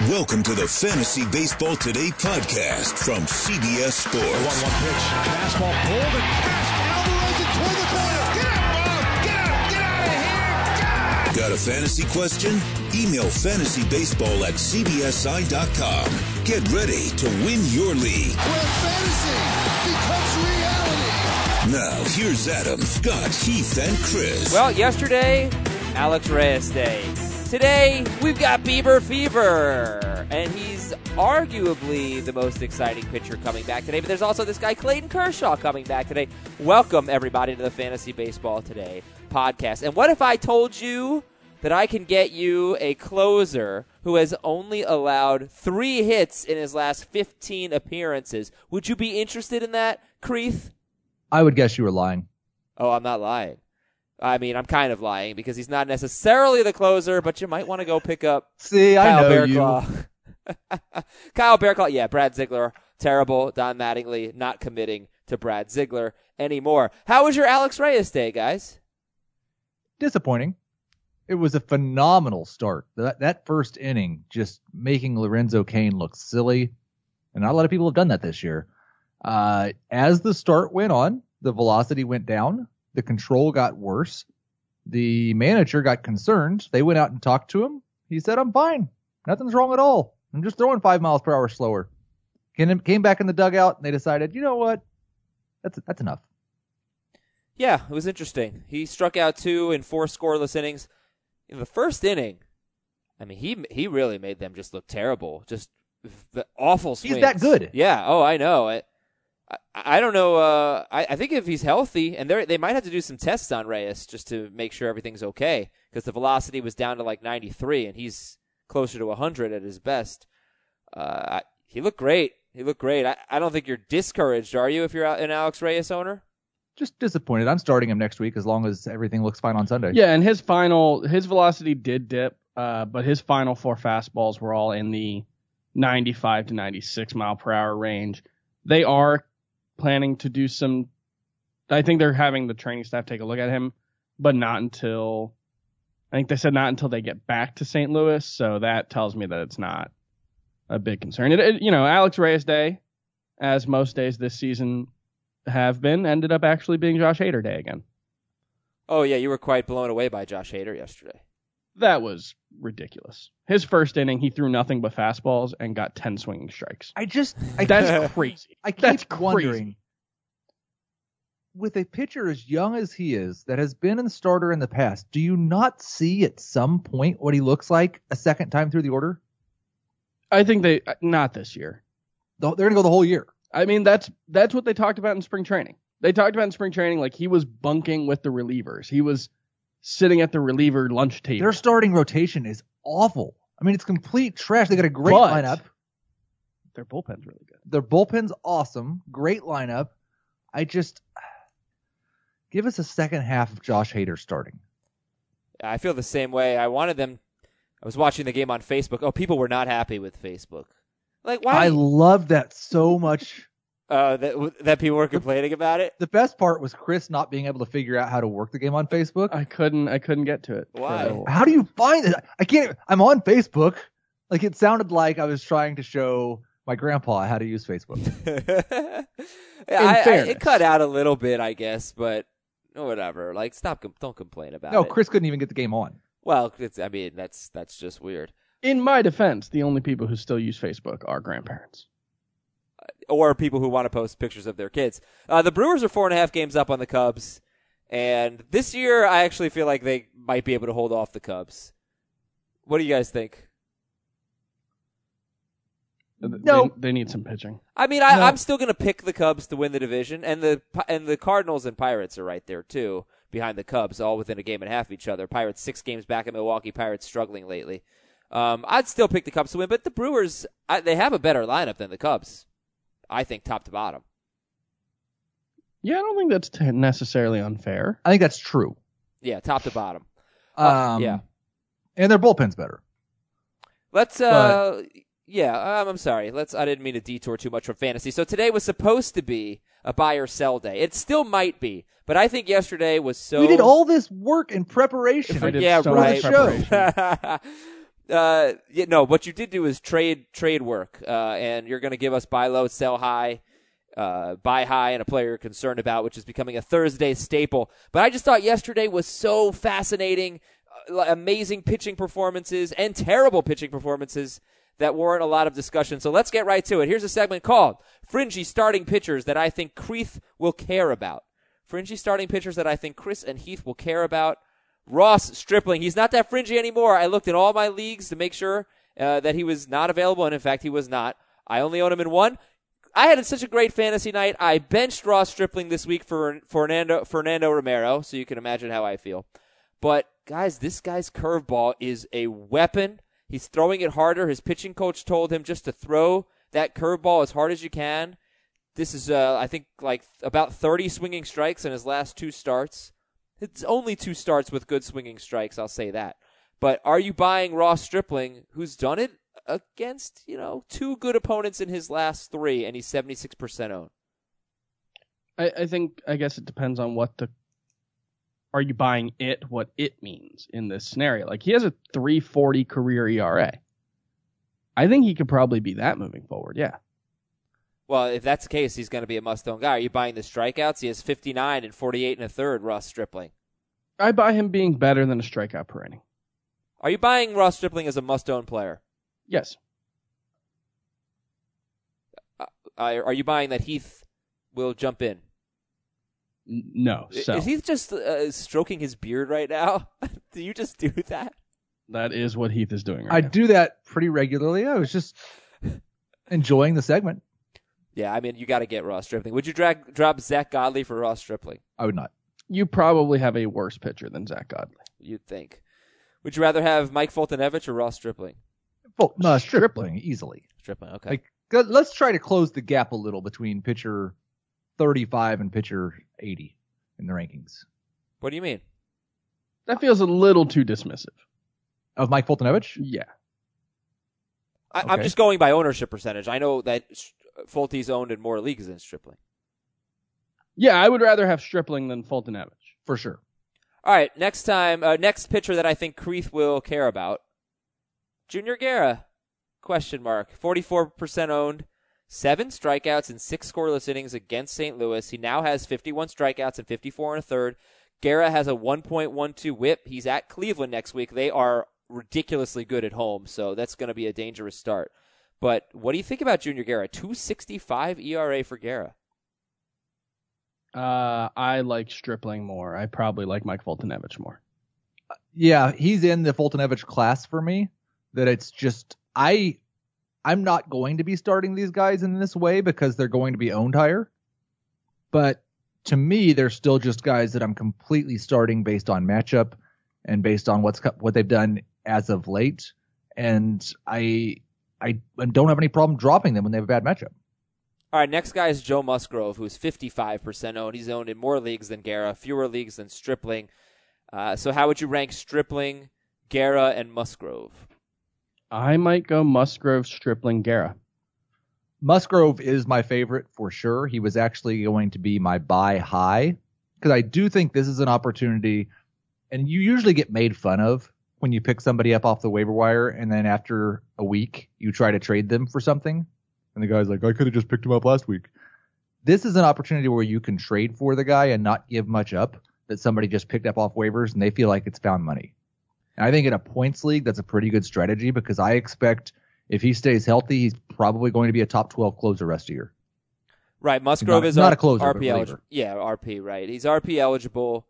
Welcome to the Fantasy Baseball Today podcast from CBS Sports. 1-1 pitch. Fastball pulled and passed. Alvarez it toward the corner. Get up, Bob! Get out of here! Got a fantasy question? Email fantasybaseball@cbsi.com. Get ready to win your league. Where fantasy becomes reality. Now, here's Adam, Scott, Heath, and Chris. Well, yesterday, Alex Reyes Day. Today, we've got Bieber Fever, and he's arguably the most exciting pitcher coming back today, but there's also this guy, Clayton Kershaw, coming back today. Welcome, everybody, to the Fantasy Baseball Today podcast. And what if I told you that I can get you a closer who has only allowed 3 hits in his last 15 appearances? Would you be interested in that, Creeth? I would guess you were lying. Oh, I'm not lying. I mean, I'm kind of lying because he's not necessarily the closer, but you might want to go pick up Kyle Bearclaw. Kyle Bearclaw, yeah, Brad Ziegler, terrible. Don Mattingly not committing to Brad Ziegler anymore. How was your Alex Reyes Day, guys? Disappointing. It was a phenomenal start. That first inning just making Lorenzo Cain look silly, and not a lot of people have done that this year. As the start went on, the velocity went down. The control got worse. The manager got concerned. They went out and talked to him. He said, I'm fine. Nothing's wrong at all. I'm just throwing 5 miles per hour slower. Came back in the dugout, and they decided, you know what? That's enough. Yeah, it was interesting. He struck out 2 in 4 scoreless innings. In the first inning, I mean, he really made them just look terrible. Just awful swings. He's that good. Yeah, I know. I don't know. I think if he's healthy, and they might have to do some tests on Reyes just to make sure everything's okay, because the velocity was down to like 93, and he's closer to 100 at his best. He looked great. I don't think you're discouraged, are you, if you're an Alex Reyes owner? Just disappointed. I'm starting him next week as long as everything looks fine on Sunday. Yeah, and his velocity did dip, but his final 4 fastballs were all in the 95 to 96 mile per hour range. They are planning to do some, I think they're having the training staff take a look at him, but not until they get back to St. Louis. So that tells me that it's not a big concern. Alex Reyes Day, as most days this season have been, ended up actually being Josh Hader Day again. Oh yeah, you were quite blown away by Josh Hader yesterday. That was ridiculous. His first inning, he threw nothing but fastballs and got 10 swinging strikes. That's crazy. I keep wondering, with a pitcher as young as he is, that has been a starter in the past, do you not see at some point what he looks like a second time through the order? I think not this year. They're going to go the whole year. I mean, that's what they talked about in spring training. They talked about in spring training, like he was bunking with the relievers. He was sitting at the reliever lunch table. Their starting rotation is awful. I mean, it's complete trash. They got a great lineup. Their bullpen's really good. Their bullpen's awesome. Great lineup. Give us a second half of Josh Hader starting. I feel the same way. I wanted them. I was watching the game on Facebook. Oh, people were not happy with Facebook. Like, why? I love that so much. That people were complaining about it. The best part was Chris not being able to figure out how to work the game on Facebook. I couldn't get to it. Why? How do you find it? I can't. I'm on Facebook. Like, it sounded like I was trying to show my grandpa how to use Facebook. It cut out a little bit, I guess, but whatever. Like, don't complain about it. No, Chris couldn't even get the game on. Well, that's just weird. In my defense, the only people who still use Facebook are grandparents. Or people who want to post pictures of their kids. The Brewers are 4.5 games up on the Cubs, and this year I actually feel like they might be able to hold off the Cubs. What do you guys think? No, they need some pitching. I mean, I'm still going to pick the Cubs to win the division, and the Cardinals and Pirates are right there too, behind the Cubs, all within a game and a half of each other. Pirates 6 games back at Milwaukee. Pirates struggling lately. I'd still pick the Cubs to win, but the Brewers, they have a better lineup than the Cubs. I think top to bottom. Yeah, I don't think that's necessarily unfair. I think that's true. Yeah, top to bottom. Yeah. And their bullpen's better. Let's, I'm sorry. I didn't mean to detour too much from fantasy. So today was supposed to be a buy or sell day. It still might be, but I think yesterday was so... We did all this work in preparation. Yeah, right. What you did do is trade work, and you're going to give us buy low, sell high, buy high, and a player you're concerned about, which is becoming a Thursday staple. But I just thought yesterday was so fascinating, amazing pitching performances and terrible pitching performances that warrant a lot of discussion. So let's get right to it. Here's a segment called Fringy Starting Pitchers That I Think Creeth Will Care About. Fringy starting pitchers that I think Chris and Heath will care about. Ross Stripling. He's not that fringy anymore. I looked in all my leagues to make sure that he was not available, and in fact, he was not. I only own him in one. I had such a great fantasy night. I benched Ross Stripling this week for Fernando Romero, so you can imagine how I feel. But, guys, this guy's curveball is a weapon. He's throwing it harder. His pitching coach told him just to throw that curveball as hard as you can. This is, I think, like about 30 swinging strikes in his last 2 starts. It's only 2 starts with good swinging strikes, I'll say that. But are you buying Ross Stripling, who's done it against, 2 good opponents in his last 3, and he's 76% owned? I guess it depends on are you buying what it means in this scenario. Like, he has a 3.40 career ERA. I think he could probably be that moving forward, yeah. Well, if that's the case, he's going to be a must-own guy. Are you buying the strikeouts? He has 59 and 48 and a third, Ross Stripling. I buy him being better than a strikeout per inning. Are you buying Ross Stripling as a must-own player? Yes. Are you buying that Heath will jump in? No. So. Is he just stroking his beard right now? Do you just do that? That is what Heath is doing right I now. do that pretty regularly. I was just enjoying the segment. Yeah, I mean, you got to get Ross Stripling. Would you drop Zach Godley for Ross Stripling? I would not. You probably have a worse pitcher than Zach Godley. You'd think. Would you rather have Mike Foltynewicz or Ross Stripling? Well, no, Stripling, easily. Stripling, okay. Like, let's try to close the gap a little between pitcher 35 and pitcher 80 in the rankings. What do you mean? That feels a little too dismissive. Of Mike Foltynewicz? Yeah. I'm just going by ownership percentage. I know that Folty's owned in more leagues than Stripling. Yeah, I would rather have Stripling than Foltynewicz. For sure. All right, next pitcher that I think Creeth will care about. Junior Guerra, ? 44% owned, 7 strikeouts and 6 scoreless innings against St. Louis. He now has 51 strikeouts and 54 and a third. Guerra has a 1.12 whip. He's at Cleveland next week. They are ridiculously good at home, so that's going to be a dangerous start. But what do you think about Junior Guerra? 2.65 ERA for Guerra. I like Stripling more. I probably like Mike Foltynewicz more. Yeah, he's in the Foltynewicz class for me. That it's just I'm not going to be starting these guys in this way because they're going to be owned higher. But to me, they're still just guys that I'm completely starting based on matchup and based on what they've done as of late. And I don't have any problem dropping them when they have a bad matchup. All right, next guy is Joe Musgrove, who's 55% owned. He's owned in more leagues than Guerra, fewer leagues than Stripling. So how would you rank Stripling, Guerra, and Musgrove? I might go Musgrove, Stripling, Guerra. Musgrove is my favorite for sure. He was actually going to be my buy high because I do think this is an opportunity, and you usually get made fun of when you pick somebody up off the waiver wire and then after a week you try to trade them for something. And the guy's like, I could have just picked him up last week. This is an opportunity where you can trade for the guy and not give much up that somebody just picked up off waivers and they feel like it's found money. And I think in a points league, that's a pretty good strategy because I expect if he stays healthy, he's probably going to be a top 12 closer rest of the year. Right. Musgrove is not a closer, RP eligible. Yeah, RP, right. He's RP eligible.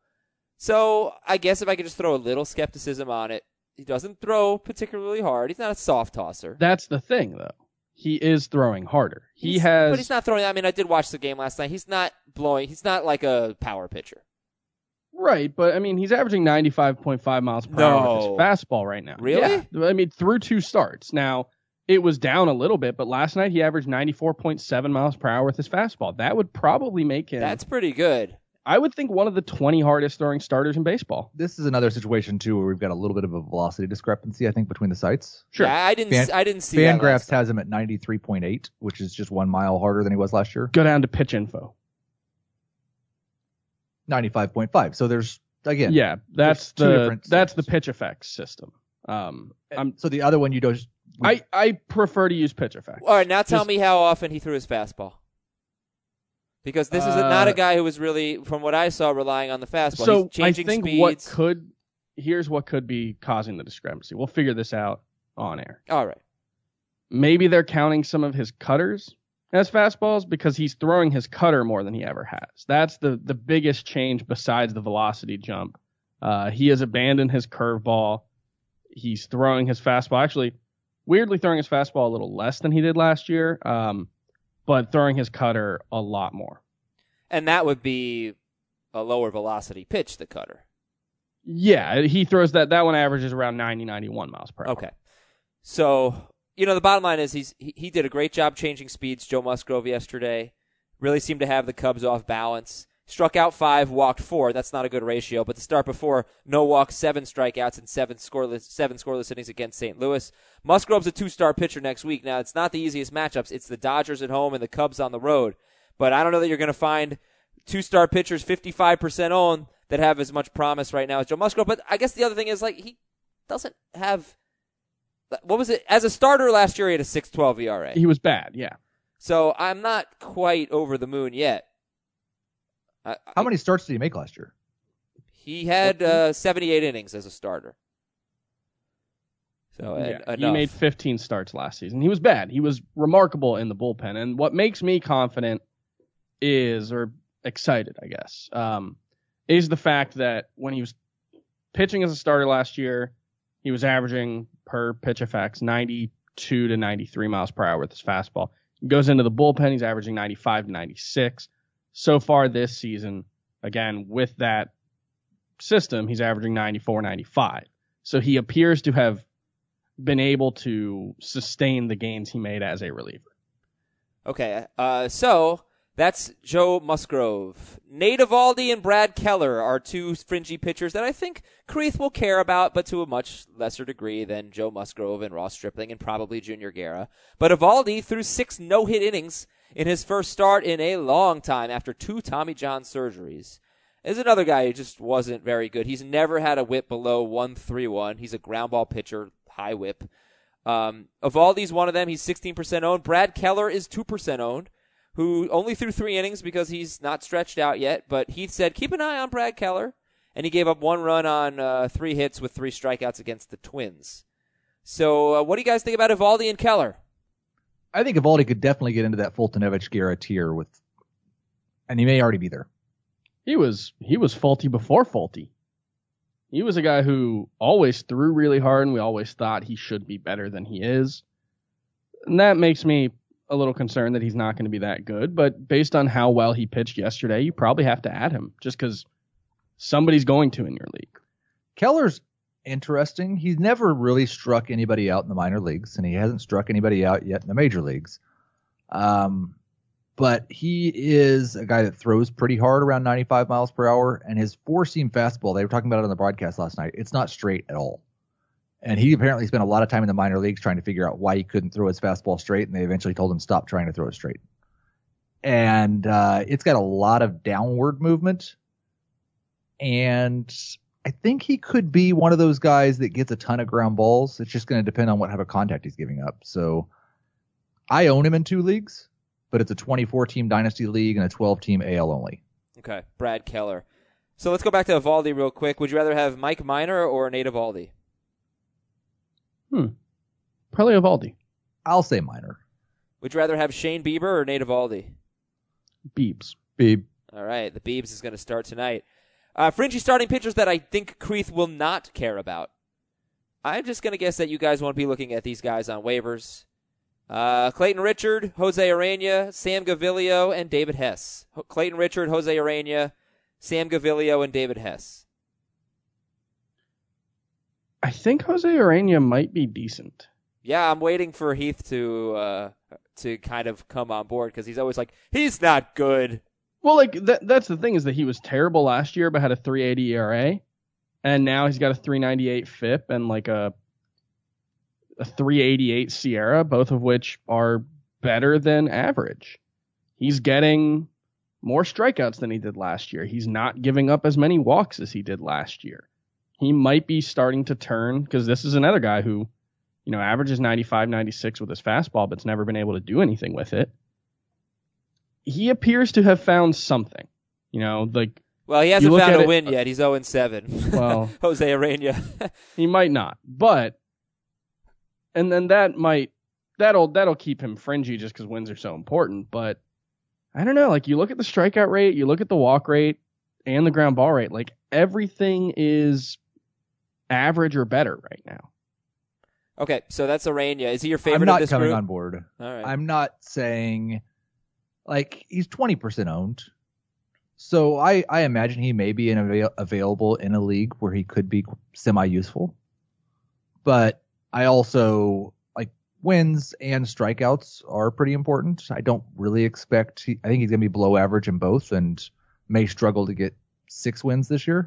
So I guess if I could just throw a little skepticism on it, he doesn't throw particularly hard. He's not a soft tosser. That's the thing, though. He is throwing harder. But he's not throwing. I mean, I did watch the game last night. He's not blowing. He's not like a power pitcher. Right, but I mean, he's averaging 95.5 miles per hour with his fastball right now. Really? Yeah. I mean, through 2 starts. Now, it was down a little bit, but last night he averaged 94.7 miles per hour with his fastball. That would probably make him. That's pretty good. I would think one of the 20 hardest throwing starters in baseball. This is another situation too where we've got a little bit of a velocity discrepancy, I think, between the sites. Sure. Yeah, I didn't see that. Fangraphs has him at 93.8, which is just 1 mile harder than he was last year. Go down to pitch info. 95.5. So there's again. Yeah, that's the pitch effects system. So the other one you don't. I prefer to use pitch effect. All right, now tell me how often he threw his fastball. Because this is not a guy who was really, from what I saw, relying on the fastball. So he's changing I think speeds. here's what could be causing the discrepancy. We'll figure this out on air. All right. Maybe they're counting some of his cutters as fastballs because he's throwing his cutter more than he ever has. That's the biggest change besides the velocity jump. He has abandoned his curveball. He's throwing his fastball. Actually, weirdly throwing his fastball a little less than he did last year, but throwing his cutter a lot more. And that would be a lower velocity pitch, the cutter. Yeah, he throws that one averages around 90, 91 miles per hour. Okay. So, the bottom line is he did a great job changing speeds, Joe Musgrove, yesterday. Really seemed to have the Cubs off balance. Struck out 5, walked 4. That's not a good ratio. But the start before, no walks, 7 strikeouts, and 7 scoreless innings against St. Louis. Musgrove's a 2-star pitcher next week. Now, it's not the easiest matchups. It's the Dodgers at home and the Cubs on the road. But I don't know that you're going to find 2-star pitchers 55% owned that have as much promise right now as Joe Musgrove. But I guess the other thing is, he doesn't have... What was it? As a starter last year, he had a 6.12 ERA. He was bad, yeah. So I'm not quite over the moon yet. How many starts did he make last year? He had 78 innings as a starter. So enough. He made 15 starts last season. He was bad. He was remarkable in the bullpen. And what makes me confident or excited, I guess, is the fact that when he was pitching as a starter last year, he was averaging per pitch effects 92 to 93 miles per hour with his fastball. He goes into the bullpen, he's averaging 95 to 96. So far this season, again, with that system, he's averaging 94, 95. So he appears to have been able to sustain the gains he made as a reliever. Okay, so that's Joe Musgrove. Nate Eovaldi and Brad Keller are two fringy pitchers that I think Creeth will care about, but to a much lesser degree than Joe Musgrove and Ross Stripling and probably Junior Guerra. But Eovaldi threw 6 no-hit innings in his first start in a long time after 2 Tommy John surgeries. Is another guy who just wasn't very good. He's never had a whip below 131. He's a ground ball pitcher, high whip. Eovaldi's one of them. He's 16% owned. Brad Keller is 2% owned, who only threw 3 innings because he's not stretched out yet. But Heath said, keep an eye on Brad Keller. And he gave up 1 run on 3 hits with 3 strikeouts against the Twins. So what do you guys think about Eovaldi and Keller? I think Eovaldi could definitely get into that Foltynewicz Guerra tier and he may already be there. He was faulty before faulty. He was a guy who always threw really hard, and we always thought he should be better than he is. And that makes me a little concerned that he's not going to be that good. But based on how well he pitched yesterday, you probably have to add him just because somebody's going to in your league. Keller's interesting. He's never really struck anybody out in the minor leagues, and he hasn't struck anybody out yet in the major leagues. But he is a guy that throws pretty hard, around 95 miles per hour, and his 4-seam fastball, they were talking about it on the broadcast last night, it's not straight at all. And he apparently spent a lot of time in the minor leagues trying to figure out why he couldn't throw his fastball straight, and they eventually told him stop trying to throw it straight. And it's got a lot of downward movement, and I think he could be one of those guys that gets a ton of ground balls. It's just going to depend on what type of contact he's giving up. So I own him in 2 leagues, but it's a 24-team Dynasty League and a 12-team AL only. Okay, Brad Keller. So let's go back to Eovaldi real quick. Would you rather have Mike Minor or Nate Eovaldi? Probably Eovaldi. I'll say Minor. Would you rather have Shane Bieber or Nate Eovaldi? Beebs. Beeb. All right, the Biebs is going to start tonight. Fringy starting pitchers that I think Creeth will not care about. I'm just going to guess that you guys won't be looking at these guys on waivers. Clayton Richard, Jose Urena, Sam Gaviglio, and David Hess. Clayton Richard, Jose Urena, Sam Gaviglio, and David Hess. I think Jose Urena might be decent. Yeah, I'm waiting for Heath to kind of come on board because he's always like, he's not good. Well, that's the thing is that he was terrible last year but had a 3.80 ERA, and now he's got a 3.98 FIP and like a 3.88 Sierra, both of which are better than average. He's getting more strikeouts than he did last year. He's not giving up as many walks as he did last year. he might be starting to turn, because this is another guy who, averages 95, 96 with his fastball, but's never been able to do anything with it. He appears to have found something, Well, he hasn't found a win yet. He's 0-7. Well, Jose Urena. He might not, and then that'll keep him fringy just because wins are so important. But I don't know. Like, you look at the strikeout rate, you look at the walk rate, and the ground ball rate. Like, everything is average or better right now. Okay, so that's Urena. Is he your favorite? I'm not of this coming group? on board. All right. I'm not saying he's 20% owned. So I imagine he may be available in a league where he could be semi-useful. But I also, wins and strikeouts are pretty important. I don't really expect I think he's going to be below average in both and may struggle to get 6 wins this year.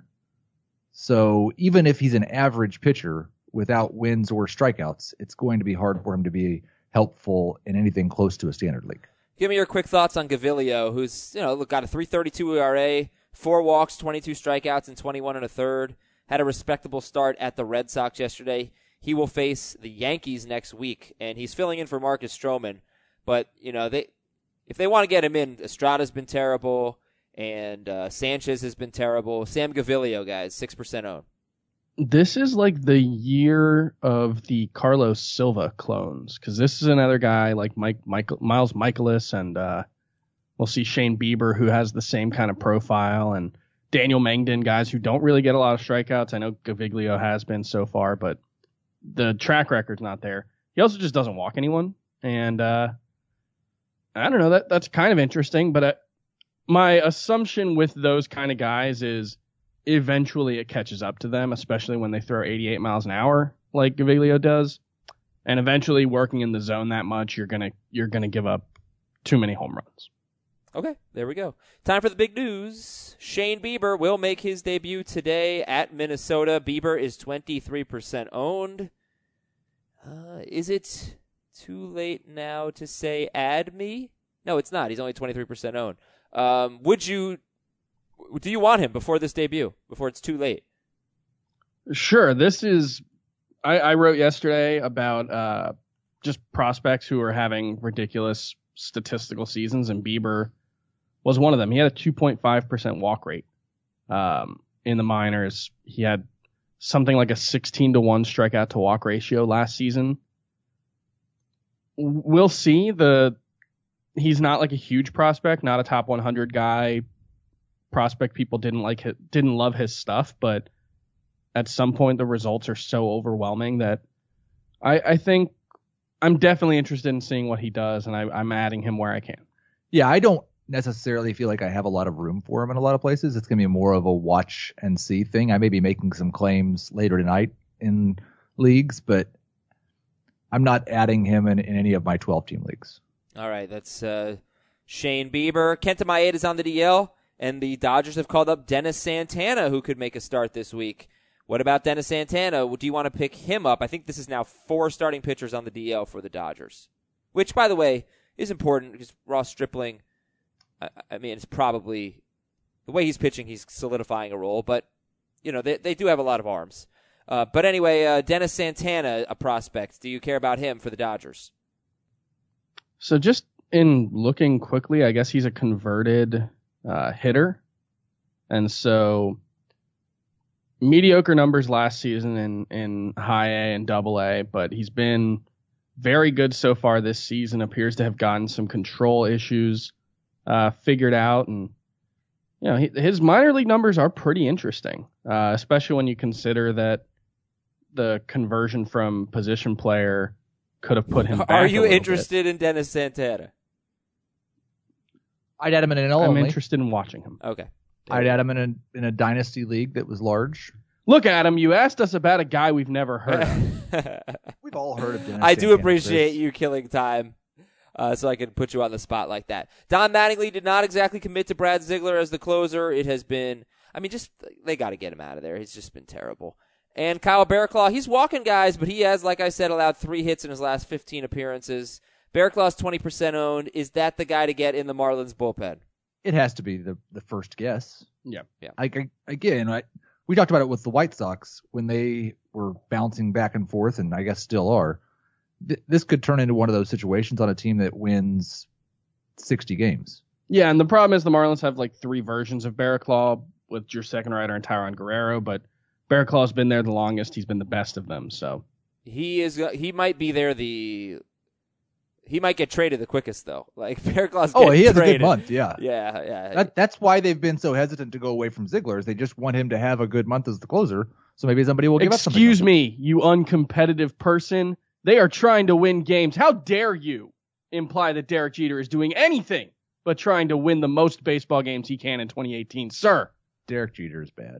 So even if he's an average pitcher without wins or strikeouts, it's going to be hard for him to be helpful in anything close to a standard league. Give me your quick thoughts on Gaviglio, who's got a 3.32 ERA, 4 walks, 22 strikeouts, and 21 1/3. Had a respectable start at the Red Sox yesterday. He will face the Yankees next week, and he's filling in for Marcus Stroman. But if they want to get him in, Estrada's been terrible, and Sanchez has been terrible. Sam Gaviglio, guys, 6% owned. This is like the year of the Carlos Silva clones, because this is another guy like Miles Michaelis, and we'll see Shane Bieber, who has the same kind of profile, and Daniel Mengden, guys who don't really get a lot of strikeouts. I know Gaviglio has been so far, but the track record's not there. He also just doesn't walk anyone, and I don't know, that's kind of interesting, but my assumption with those kind of guys is eventually it catches up to them, especially when they throw 88 miles an hour like Gaviglio does. And eventually, working in the zone that much, you're gonna give up too many home runs. Okay, there we go. Time for the big news. Shane Bieber will make his debut today at Minnesota. Bieber is 23% owned. Is it too late now to say add me? No, it's not. He's only 23% owned. Do you want him before this debut, before it's too late? Sure. I wrote yesterday about just prospects who are having ridiculous statistical seasons, and Bieber was one of them. He had a 2.5% walk rate in the minors. He had something like a 16-1 strikeout to walk ratio last season. We'll see. He's not like a huge prospect, not a top 100 guy. Prospect people didn't love his stuff, but at some point the results are so overwhelming that I think I'm definitely interested in seeing what he does, and I'm adding him where I can. Yeah, I don't necessarily feel like I have a lot of room for him in a lot of places. It's going to be more of a watch and see thing. I may be making some claims later tonight in leagues, but I'm not adding him in any of my 12-team leagues. All right, that's Shane Bieber. Kenta Maeda is on the DL, and the Dodgers have called up Dennis Santana, who could make a start this week. What about Dennis Santana? Do you want to pick him up? I think this is now 4 starting pitchers on the DL for the Dodgers, which, by the way, is important because Ross Stripling, I mean, it's probably the way he's pitching, he's solidifying a role, but, they do have a lot of arms. But anyway, Dennis Santana, a prospect. Do you care about him for the Dodgers? So just in looking quickly, I guess he's a converted hitter. And so mediocre numbers last season in high A and double A, but he's been very good so far this season, appears to have gotten some control issues figured out. And, his minor league numbers are pretty interesting, especially when you consider that the conversion from position player could have put him back. Are you interested in Dennis Santana? I'd add him in an NL I'm only. interested in watching him. Okay. I'd add him in a dynasty league that was large. Look, Adam, you asked us about a guy we've never heard of. We've all heard of Dennis I do Santana, appreciate Chris. you killing time so I can put you on the spot like that. Don Mattingly did not exactly commit to Brad Ziegler as the closer. It has been, they got to get him out of there. He's just been terrible. And Kyle Bearclaw, he's walking guys, but he has, like I said, allowed 3 hits in his last 15 appearances. Bearclaw's 20% owned. Is that the guy to get in the Marlins bullpen? It has to be the first guess. Yeah. Again, we talked about it with the White Sox when they were bouncing back and forth, and I guess still are. This could turn into one of those situations on a team that wins 60 games. Yeah, and the problem is the Marlins have like 3 versions of Barraclough with your second writer and Tyron Guerrero, but Barraclough's been there the longest. He's been the best of them, so. He might be there he might get traded the quickest, though. Like, Barraclough's he has traded. a good month, yeah. Yeah. That's why they've been so hesitant to go away from Ziegler, is they just want him to have a good month as the closer, so maybe somebody will give up something. Excuse me, you uncompetitive person. They are trying to win games. How dare you imply that Derek Jeter is doing anything but trying to win the most baseball games he can in 2018, sir? Derek Jeter is bad.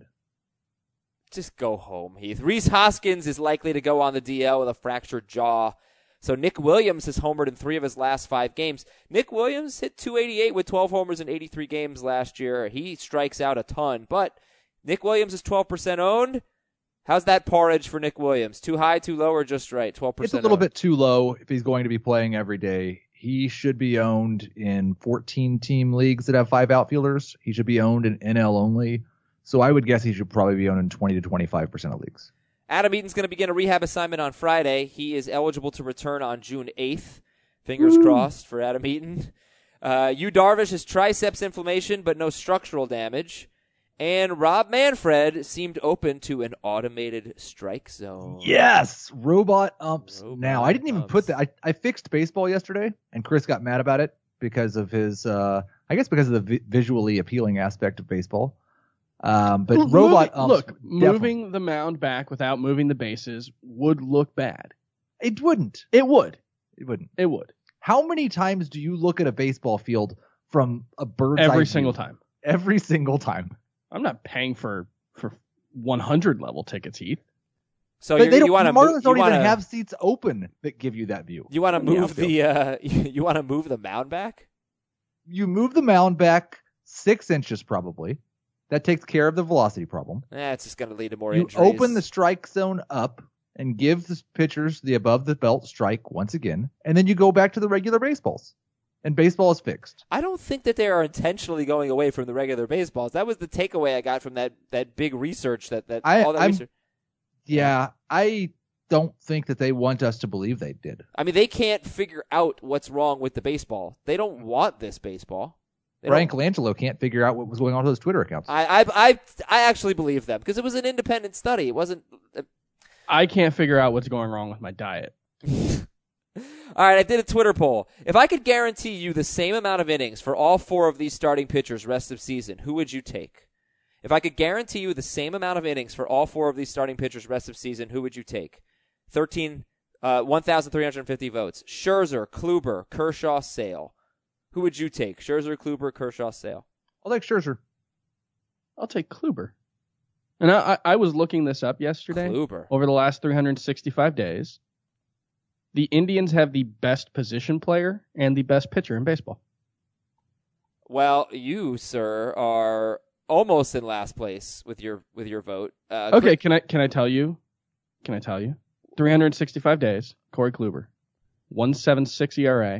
Just go home, Heath. Rhys Hoskins is likely to go on the DL with a fractured jaw. So Nick Williams has homered in 3 of his last 5 games. Nick Williams hit .288 with 12 homers in 83 games last year. He strikes out a ton, but Nick Williams is 12% owned. How's that porridge for Nick Williams? Too high, too low, or just right? 12%. It's a little bit too low if he's going to be playing every day. He should be owned in 14-team leagues that have 5 outfielders. He should be owned in NL only. So I would guess he should probably be owned in 20 to 25% of leagues. Adam Eaton's going to begin a rehab assignment on Friday. He is eligible to return on June 8th. Fingers crossed for Adam Eaton. Yu Darvish has triceps inflammation, but no structural damage. And Rob Manfred seemed open to an automated strike zone. Yes! Robot umps now. I didn't even put that. I fixed baseball yesterday, and Chris got mad about it because of his, because of the visually appealing aspect of baseball. But robot umps. Look, moving the mound back without moving the bases would look bad. It wouldn't. It would. It wouldn't. It would. How many times do you look at a baseball field from a bird's eye view? Every single time. Every single time. I'm not paying for 100 level tickets, Heath. So Marlins don't even have seats open that give you that view. You want to move you want to move the mound back? You move the mound back 6 inches probably. That takes care of the velocity problem. It's just going to lead to more injuries. injuries. You open the strike zone up and give the pitchers the above the belt strike once again, and then you go back to the regular baseballs. And baseball is fixed. I don't think that they are intentionally going away from the regular baseballs. That was the takeaway I got from that big research research. Yeah, I don't think that they want us to believe they did. I mean, they can't figure out what's wrong with the baseball. They don't want this baseball. Brian Colangelo can't figure out what was going on with those Twitter accounts. I actually believe them because it was an independent study. It wasn't. I can't figure out what's going wrong with my diet. All right, I did a Twitter poll. If I could guarantee you the same amount of innings for all 4 of these starting pitchers rest of season, who would you take? If I could guarantee you the same amount of innings for all 4 of these starting pitchers rest of season, who would you take? 1,350 votes. Scherzer, Kluber, Kershaw, Sale. Who would you take? Scherzer, Kluber, Kershaw, Sale. I'll take Scherzer. I'll take Kluber. And I was looking this up yesterday. Kluber. Over the last 365 days, the Indians have the best position player and the best pitcher in baseball. Well, you, sir, are almost in last place with your vote. Okay, can I tell you? 365 days, Corey Kluber, 1.76 ERA,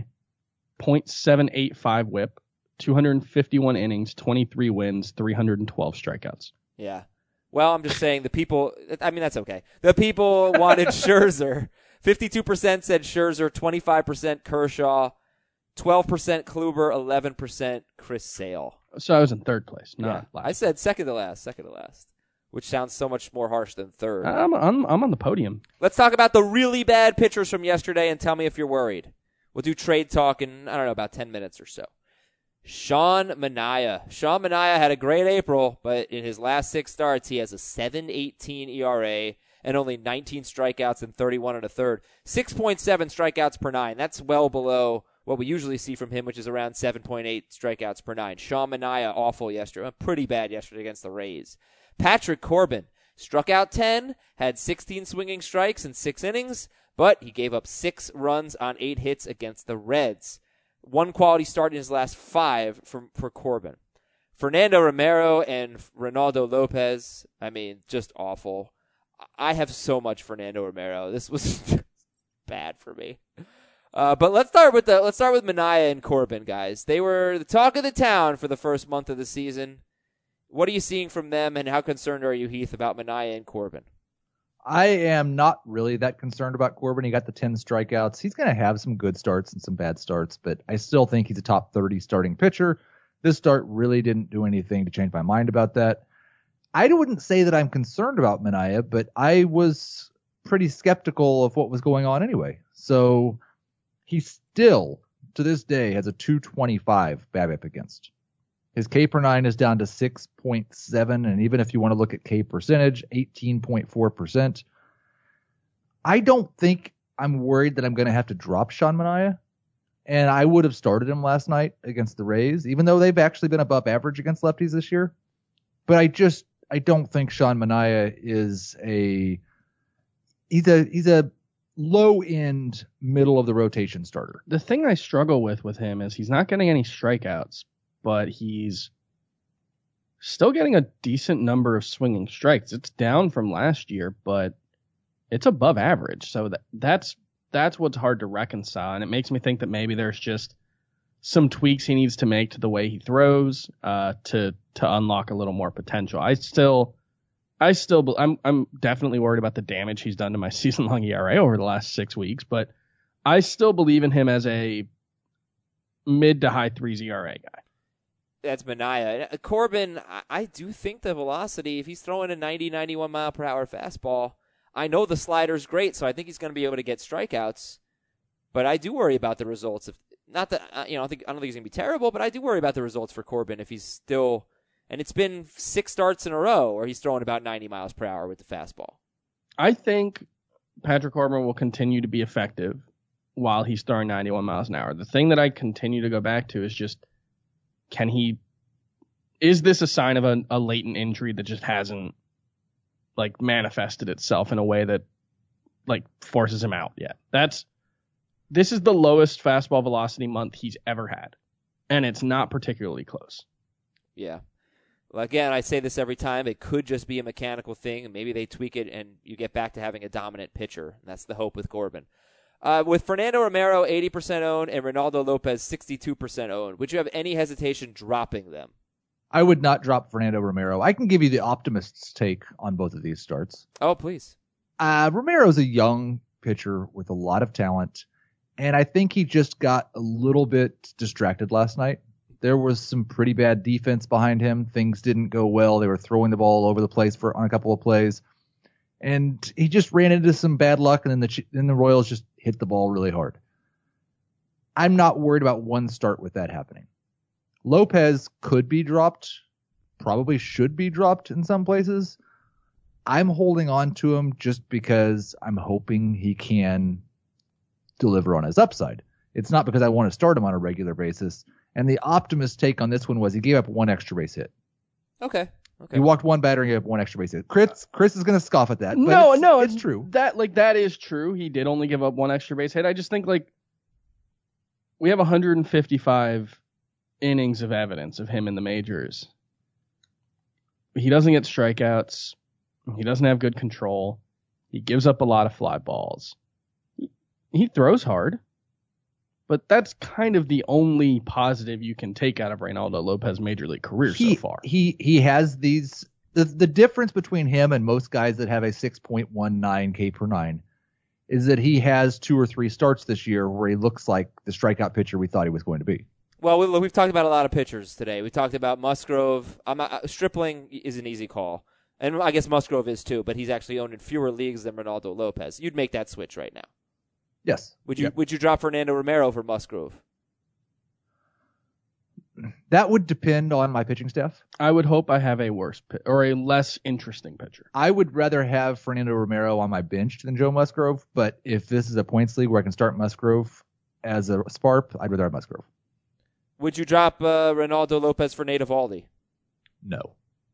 0.785 WHIP, 251 innings, 23 wins, 312 strikeouts. Yeah. Well, I'm just saying the people. I mean, that's okay. The people wanted Scherzer. 52% said Scherzer, 25% Kershaw, 12% Kluber, 11% Chris Sale. So I was in third place. Last. I said second to last, which sounds so much more harsh than third. I'm on the podium. Let's talk about the really bad pitchers from yesterday and tell me if you're worried. We'll do trade talk in, I don't know, about 10 minutes or so. Sean Manaea. Sean Manaea had a great April, but in his last 6 starts, he has a 7.18 ERA and only 19 strikeouts and 31 1/3. 6.7 strikeouts per 9. That's well below what we usually see from him, which is around 7.8 strikeouts per 9. Sean Manaea, awful yesterday. Pretty bad yesterday against the Rays. Patrick Corbin struck out 10, had 16 swinging strikes in 6 innings, but he gave up 6 runs on 8 hits against the Reds. 1 quality start in his last 5 for Corbin. Fernando Romero and Ronaldo Lopez, I mean, just awful. I have so much Fernando Romero. This was bad for me. But let's start with Manaea and Corbin, guys. They were the talk of the town for the first month of the season. What are you seeing from them, and how concerned are you, Heath, about Manaea and Corbin? I am not really that concerned about Corbin. He got the 10 strikeouts. He's going to have some good starts and some bad starts, but I still think he's a top 30 starting pitcher. This start really didn't do anything to change my mind about that. I wouldn't say that I'm concerned about Manaea, but I was pretty skeptical of what was going on anyway. So he still, to this day, has a 225 BABIP against. His K per 9 is down to 6.7, and even if you want to look at K percentage, 18.4%. I don't think I'm worried that I'm going to have to drop Sean Manaea, and I would have started him last night against the Rays, even though they've actually been above average against lefties this year. But I don't think Sean Manaea is he's a low-end, middle-of-the-rotation starter. The thing I struggle with him is he's not getting any strikeouts, but he's still getting a decent number of swinging strikes. It's down from last year, but it's above average. So that's what's hard to reconcile, and it makes me think that maybe there's just some tweaks he needs to make to the way he throws to unlock a little more potential. I'm definitely worried about the damage he's done to my season-long ERA over the last 6 weeks, but I still believe in him as a mid to high 3s ERA guy. That's Manaea. Corbin, I do think the velocity, if he's throwing a 90, 91 mile per hour fastball, I know the slider's great, so I think he's going to be able to get strikeouts, but I do worry about the results. Not that, I don't think he's going to be terrible, but I do worry about the results for Corbin if he's still, and it's been 6 starts in a row where he's throwing about 90 miles per hour with the fastball. I think Patrick Corbin will continue to be effective while he's throwing 91 miles an hour. The thing that I continue to go back to is just, is this a sign of a latent injury that just hasn't manifested itself in a way that forces him out yet? This is the lowest fastball velocity month he's ever had, and it's not particularly close. Yeah. Well, again, I say this every time. It could just be a mechanical thing, and maybe they tweak it and you get back to having a dominant pitcher. And that's the hope with Corbin. With Fernando Romero 80% owned and Reynaldo Lopez 62% owned, would you have any hesitation dropping them? I would not drop Fernando Romero. I can give you the optimist's take on both of these starts. Oh, please. Romero's a young pitcher with a lot of talent, and I think he just got a little bit distracted last night. There was some pretty bad defense behind him. Things didn't go well. They were throwing the ball all over the place on a couple of plays. And he just ran into some bad luck, and then the Royals just hit the ball really hard. I'm not worried about one start with that happening. Lopez could be dropped, probably should be dropped in some places. I'm holding on to him just because I'm hoping he can deliver on his upside. It's not because I want to start him on a regular basis. And the optimist take on this one was he gave up one extra base hit. Okay. He walked one batter and gave up one extra base hit. Chris is going to scoff at that. No, it's true. That is true. He did only give up one extra base hit. I just think we have 155 innings of evidence of him in the majors. He doesn't get strikeouts. He doesn't have good control. He gives up a lot of fly balls. He throws hard. But that's kind of the only positive you can take out of Reynaldo Lopez's major league career so far. He has these the difference between him and most guys that have a 6.19 K per 9 is that he has 2 or 3 starts this year where he looks like the strikeout pitcher we thought he was going to be. Well, we've talked about a lot of pitchers today. We talked about Musgrove. Stripling is an easy call. And I guess Musgrove is too, but he's actually owned in fewer leagues than Reynaldo Lopez. You'd make that switch right now. Yes. Would you drop Fernando Romero for Musgrove? That would depend on my pitching staff. I would hope I have a worse or a less interesting pitcher. I would rather have Fernando Romero on my bench than Joe Musgrove, but if this is a points league where I can start Musgrove as a SPARP, I'd rather have Musgrove. Would you drop Reynaldo Lopez for Nate Eovaldi? No.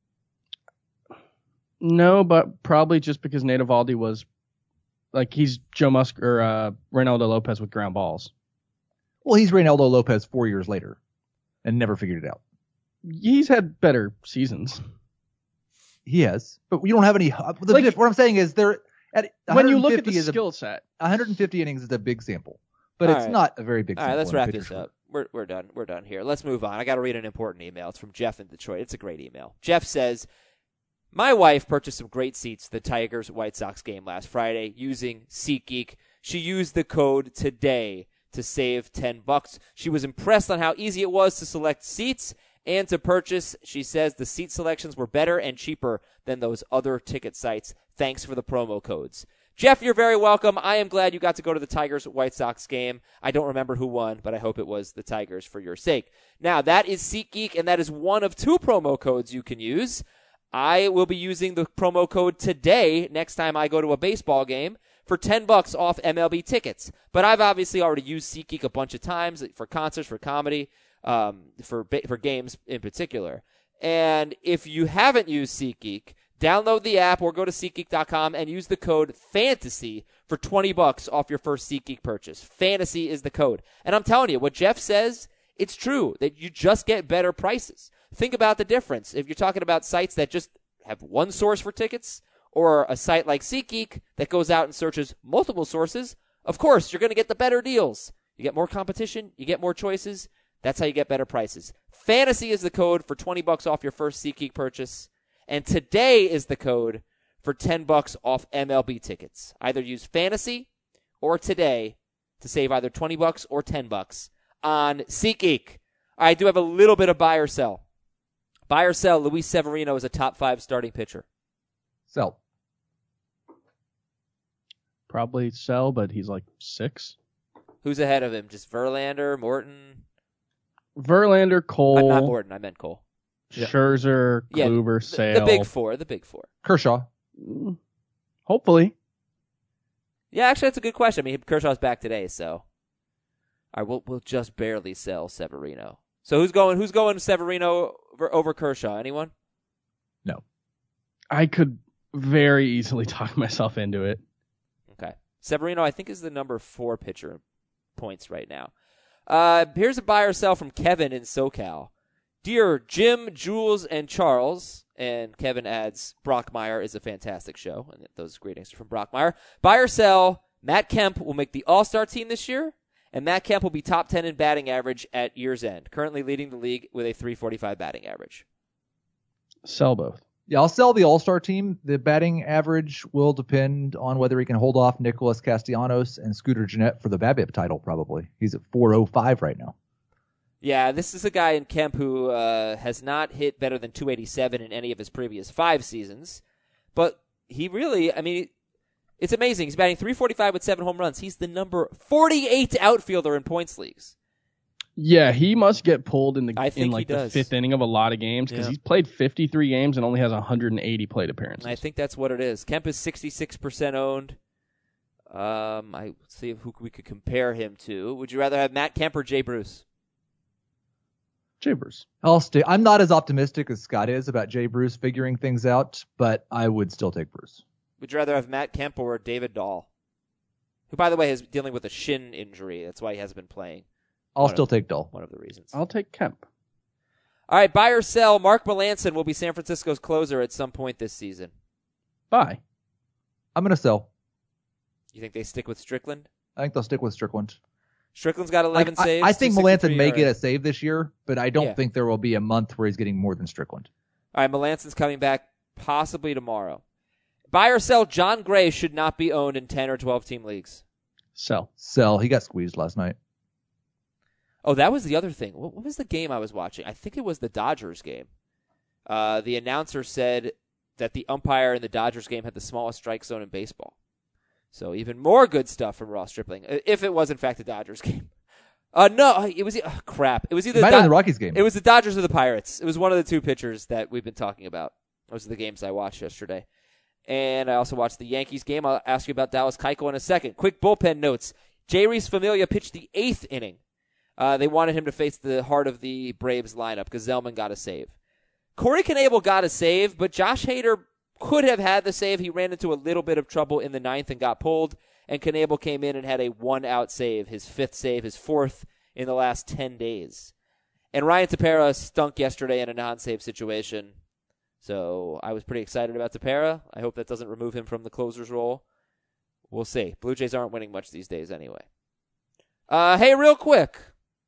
No, but probably just because Nate Eovaldi was he's Reynaldo Lopez with ground balls. Well, he's Reynaldo Lopez 4 years later and never figured it out. He's had better seasons. He has, but we don't have any. What I'm saying is when you look at the skill set, 150 innings is a big sample, but it's not a very big sample. All right, let's wrap this up. we're done. We're done here. Let's move on. I got to read an important email. It's from Jeff in Detroit. It's a great email. Jeff says, my wife purchased some great seats to the Tigers-White Sox game last Friday using SeatGeek. She used the code today to save $10. She was impressed on how easy it was to select seats and to purchase. She says the seat selections were better and cheaper than those other ticket sites. Thanks for the promo codes. Jeff, you're very welcome. I am glad you got to go to the Tigers-White Sox game. I don't remember who won, but I hope it was the Tigers for your sake. Now, that is SeatGeek, and that is one of 2 promo codes you can use. I will be using the promo code today next time I go to a baseball game for $10 off MLB tickets. But I've obviously already used SeatGeek a bunch of times for concerts, for comedy, for games in particular. And if you haven't used SeatGeek, download the app or go to SeatGeek.com and use the code FANTASY for $20 off your first SeatGeek purchase. Fantasy is the code. And I'm telling you, what Jeff says, it's true that you just get better prices. Think about the difference. If you're talking about sites that just have one source for tickets or a site like SeatGeek that goes out and searches multiple sources, of course, you're going to get the better deals. You get more competition. You get more choices. That's how you get better prices. Fantasy is the code for $20 off your first SeatGeek purchase. And today is the code for $10 off MLB tickets. Either use Fantasy or today to save either $20 or $10 on SeatGeek. I do have a little bit of buy or sell. Buy or sell, Luis Severino is a top 5 starting pitcher. Sell. Probably sell, but he's like 6. Who's ahead of him? Just Verlander, Morton? Verlander, Cole. Not Morton, I meant Cole. Scherzer, Kluber, Sale. The big four. Kershaw. Hopefully. Yeah, actually, that's a good question. I mean, Kershaw's back today, so. All right, we'll just barely sell Severino. So who's going Severino over Kershaw? Anyone? No. I could very easily talk myself into it. Okay. Severino, I think, is the number 4 pitcher in points right now. Here's a buy or sell from Kevin in SoCal. Dear Jim, Jules, and Charles, and Kevin adds, Brockmeyer is a fantastic show. And those greetings are from Brockmeyer. Buy or sell, Matt Kemp will make the All-Star team this year, and Matt Kemp will be top 10 in batting average at year's end, currently leading the league with a .345 batting average. Sell both. Yeah, I'll sell the All-Star team. The batting average will depend on whether he can hold off Nicholas Castellanos and Scooter Gennett for the BABIP title, probably. He's at 405 right now. Yeah, this is a guy in Kemp who has not hit better than 287 in any of his previous 5 seasons. But he really, I mean, it's amazing. He's batting .345 with 7 home runs. He's the number 48 outfielder in points leagues. Yeah, he must get pulled in the 5th inning of a lot of games because he's played 53 games and only has 180 plate appearances. I think that's what it is. Kemp is 66% owned. I see who we could compare him to. Would you rather have Matt Kemp or Jay Bruce? Jay Bruce. I'm not as optimistic as Scott is about Jay Bruce figuring things out, but I would still take Bruce. Would you rather have Matt Kemp or David Dahl, who, by the way, is dealing with a shin injury? That's why he hasn't been playing. I'll still take Dahl. One of the reasons. I'll take Kemp. All right, buy or sell. Mark Melancon will be San Francisco's closer at some point this season. Buy. I'm going to sell. You think they stick with Strickland? I think they'll stick with Strickland. Strickland's got 11 saves. I think Melancon may get a save this year, but I don't think there will be a month where he's getting more than Strickland. All right, Melancon's coming back possibly tomorrow. Buy or sell, John Gray should not be owned in 10 or 12-team leagues. Sell. Sell. He got squeezed last night. Oh, that was the other thing. What was the game I was watching? I think it was the Dodgers game. The announcer said that the umpire in the Dodgers game had the smallest strike zone in baseball. So even more good stuff from Ross Stripling, if it was in fact the Dodgers game. No, it was crap. It was either the Rockies game. It was the Dodgers or the Pirates. It was one of the 2 pitchers that we've been talking about. Those are the games I watched yesterday. And I also watched the Yankees game. I'll ask you about Dallas Keuchel in a second. Quick bullpen notes. Jeurys Familia pitched the 8th inning. They wanted him to face the heart of the Braves lineup because Zellman got a save. Corey Knebel got a save, but Josh Hader could have had the save. He ran into a little bit of trouble in the 9th and got pulled, and Knebel came in and had a 1-out save, his 5th save, his 4th in the last 10 days. And Ryan Tepera stunk yesterday in a non-save situation, so I was pretty excited about Tepera. I hope that doesn't remove him from the closer's role. We'll see. Blue Jays aren't winning much these days anyway. Hey, real quick.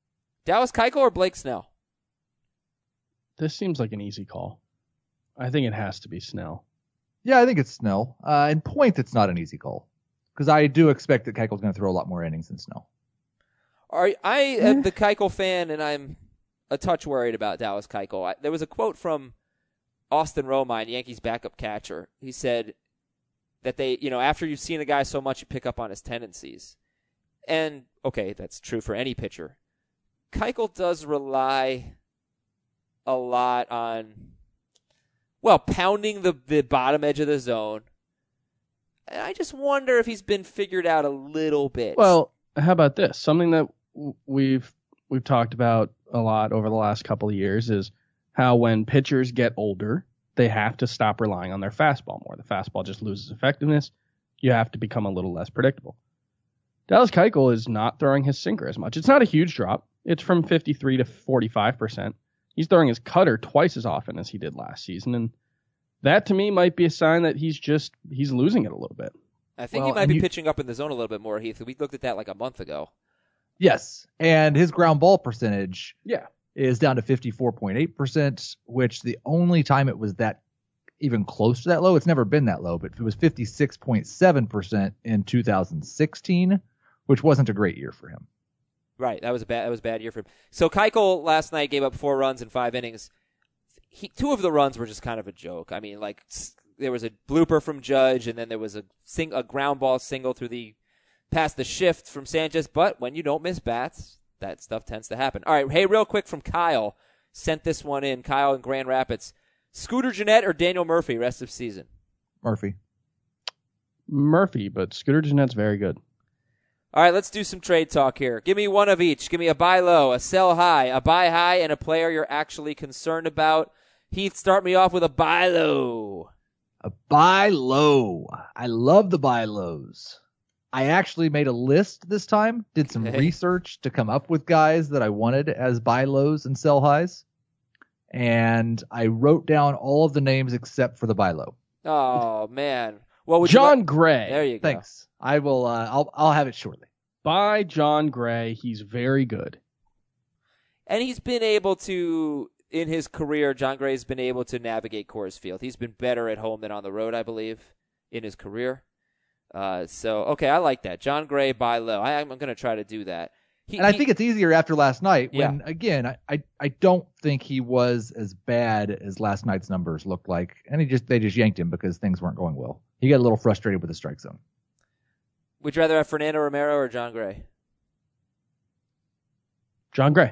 Dallas Keuchel or Blake Snell? This seems like an easy call. I think it has to be Snell. Yeah, I think it's Snell. In points, it's not an easy call because I do expect that Keuchel's going to throw a lot more innings than Snell. I am the Keuchel fan, and I'm a touch worried about Dallas Keuchel. There was a quote from Austin Romine, Yankees backup catcher. He said that after you've seen a guy so much, you pick up on his tendencies. And, okay, that's true for any pitcher. Keuchel does rely a lot on, pounding the bottom edge of the zone. And I just wonder if he's been figured out a little bit. Well, how about this? Something that we've talked about a lot over the last couple of years is how when pitchers get older, they have to stop relying on their fastball more. The fastball just loses effectiveness. You have to become a little less predictable. Dallas Keuchel is not throwing his sinker as much. It's not a huge drop. It's from 53 to 45%. He's throwing his cutter twice as often as he did last season, and that to me might be a sign that he's losing it a little bit. I think he might be pitching up in the zone a little bit more, Heath. We looked at that like a month ago. Yes, and his ground ball percentage Yeah. is down to 54.8%, which the only time it was that even close to that low, it's never been that low, but it was 56.7% in 2016, which wasn't a great year for him. Right, that was a bad year for him. So Keuchel last night gave up 4 runs in 5 innings. 2 of the runs were just kind of a joke. I mean, like there was a blooper from Judge, and then there was a ground ball single past the shift from Sanchez. But when you don't miss bats, that stuff tends to happen. All right, hey, real quick from Kyle, sent this one in. Kyle in Grand Rapids. Scooter Gennett or Daniel Murphy rest of season? Murphy, but Scooter Gennett's very good. All right, let's do some trade talk here. Give me one of each. Give me a buy low, a sell high, a buy high, and a player you're actually concerned about. Heath, start me off with a buy low. A buy low. I love the buy lows. I actually made a list this time, did some research to come up with guys that I wanted as buy lows and sell highs. And I wrote down all of the names except for the buy low. Oh, man. What would John Gray. There you go. Thanks. I will. I'll have it shortly. Buy John Gray. He's very good. And he's been able to, in his career, John Gray's been able to navigate Coors Field. He's been better at home than on the road, I believe, in his career. Okay, I like that. John Gray, buy low. I'm going to try to do that. I think it's easier after last night when, again, I don't think he was as bad as last night's numbers looked like. And they just yanked him because things weren't going well. He got a little frustrated with the strike zone. Would you rather have Fernando Romero or John Gray? John Gray.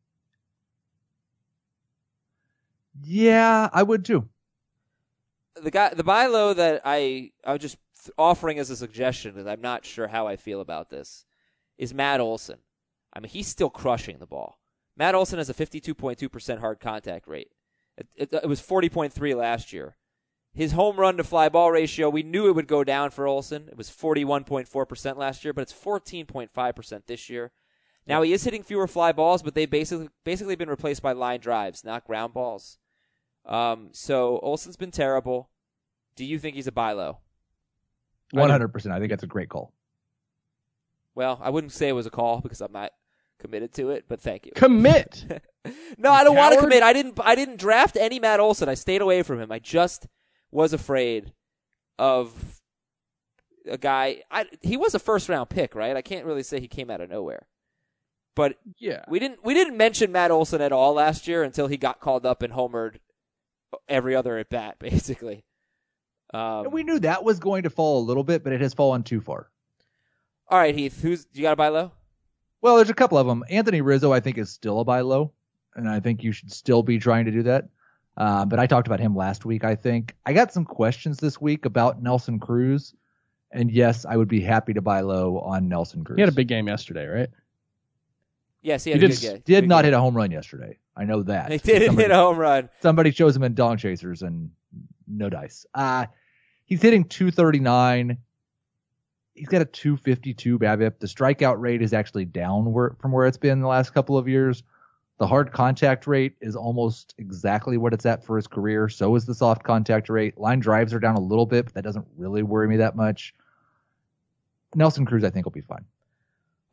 Yeah, I would too. The buy low that I was just offering as a suggestion, because I'm not sure how I feel about this, is Matt Olson. I mean, he's still crushing the ball. Matt Olson has a 52.2% hard contact rate. It was 40.3 last year. His home run to fly ball ratio, we knew it would go down for Olson. It was 41.4% last year, but it's 14.5% this year. Now, he is hitting fewer fly balls, but they've basically been replaced by line drives, not ground balls. So Olson's been terrible. Do you think he's a buy low? 100%. I think that's a great call. Well, I wouldn't say it was a call because I'm not committed to it, but thank you. Commit. No, I don't want to commit. I didn't draft any Matt Olson. I stayed away from him. I just was afraid of a guy. He was a first round pick, right? I can't really say he came out of nowhere. But yeah, we didn't mention Matt Olson at all last year until he got called up and homered every other at bat, basically. And we knew that was going to fall a little bit, but it has fallen too far. All right, Heath, you got to buy low? Well, there's a couple of them. Anthony Rizzo, I think, is still a buy low, and I think you should still be trying to do that. But I talked about him last week, I think. I got some questions this week about Nelson Cruz, and yes, I would be happy to buy low on Nelson Cruz. He had a big game yesterday, right? Yes, he had a good game. Did not hit a home run yesterday. I know that. He didn't hit a home run. Somebody chose him in Dong Chasers, and no dice. He's hitting 239. He's got a 252 BABIP. The strikeout rate is actually down from where it's been the last couple of years. The hard contact rate is almost exactly what it's at for his career. So is the soft contact rate. Line drives are down a little bit, but that doesn't really worry me that much. Nelson Cruz, I think, will be fine.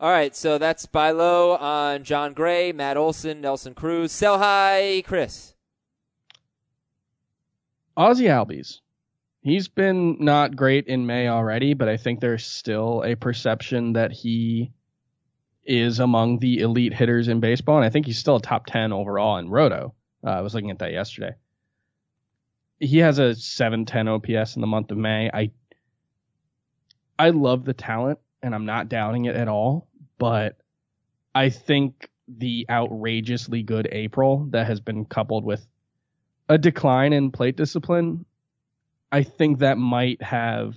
All right, so that's buy low on John Gray, Matt Olson, Nelson Cruz. Sell high, Chris. Ozzie Albies. He's been not great in May already, but I think there's still a perception that he is among the elite hitters in baseball, and I think he's still a top 10 overall in Roto. I was looking at that yesterday. He has a 710 OPS in the month of May. I love the talent, and I'm not doubting it at all, but I think the outrageously good April that has been coupled with a decline in plate discipline, I think that might have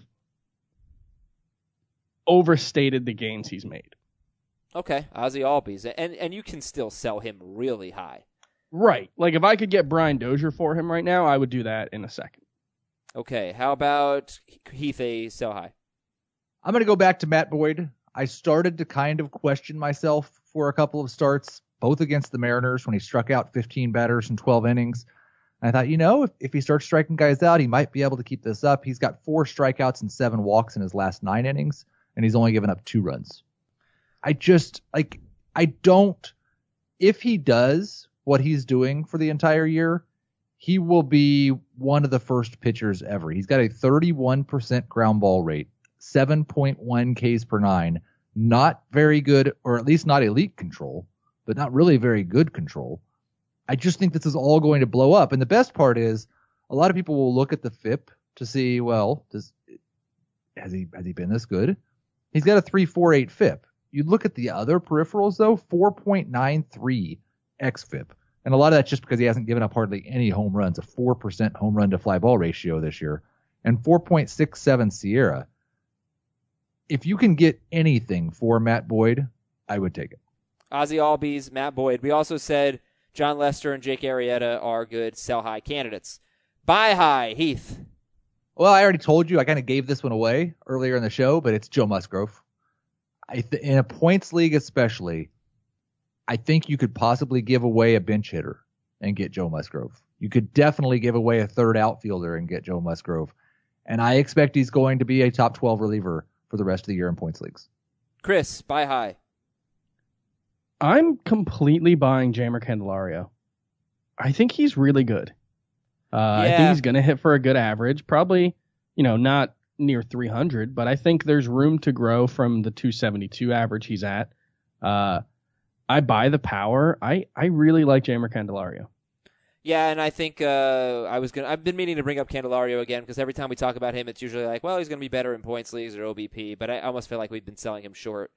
overstated the gains he's made. Okay, Ozzie Albies. And you can still sell him really high. Right. Like, if I could get Brian Dozier for him right now, I would do that in a second. Okay, how about Heath, a sell high? I'm going to go back to Matt Boyd. I started to kind of question myself for a couple of starts, both against the Mariners when he struck out 15 batters in 12 innings. And I thought, if he starts striking guys out, he might be able to keep this up. He's got 4 strikeouts and 7 walks in his last 9 innings, and he's only given up 2 runs. If he does what he's doing for the entire year, he will be one of the first pitchers ever. He's got a 31% ground ball rate, 7.1 Ks per 9, not very good, or at least not elite control, but not really very good control. I just think this is all going to blow up. And the best part is a lot of people will look at the FIP to see, has he been this good? He's got a 3.48 FIP. You look at the other peripherals though, 4.93 xFIP. And a lot of that's just because he hasn't given up hardly any home runs, a 4% home run to fly ball ratio this year, and 4.67 SIERA. If you can get anything for Matt Boyd, I would take it. Ozzie Albies, Matt Boyd. We also said John Lester and Jake Arrieta are good sell high candidates. Buy high, Heath. Well, I already told you I kind of gave this one away earlier in the show, but it's Joe Musgrove. In a points league especially, I think you could possibly give away a bench hitter and get Joe Musgrove. You could definitely give away a third outfielder and get Joe Musgrove. And I expect he's going to be a top 12 reliever for the rest of the year in points leagues. Chris, buy high. I'm completely buying Jeimer Candelario. I think he's really good. I think he's going to hit for a good average. Probably, not near 300, but I think there's room to grow from the 272 average he's at. I buy the power. I really like Jeimer Candelario. Yeah, and I think I've been meaning to bring up Candelario again because every time we talk about him, it's usually like, well, he's going to be better in points leagues or OBP, but I almost feel like we've been selling him short.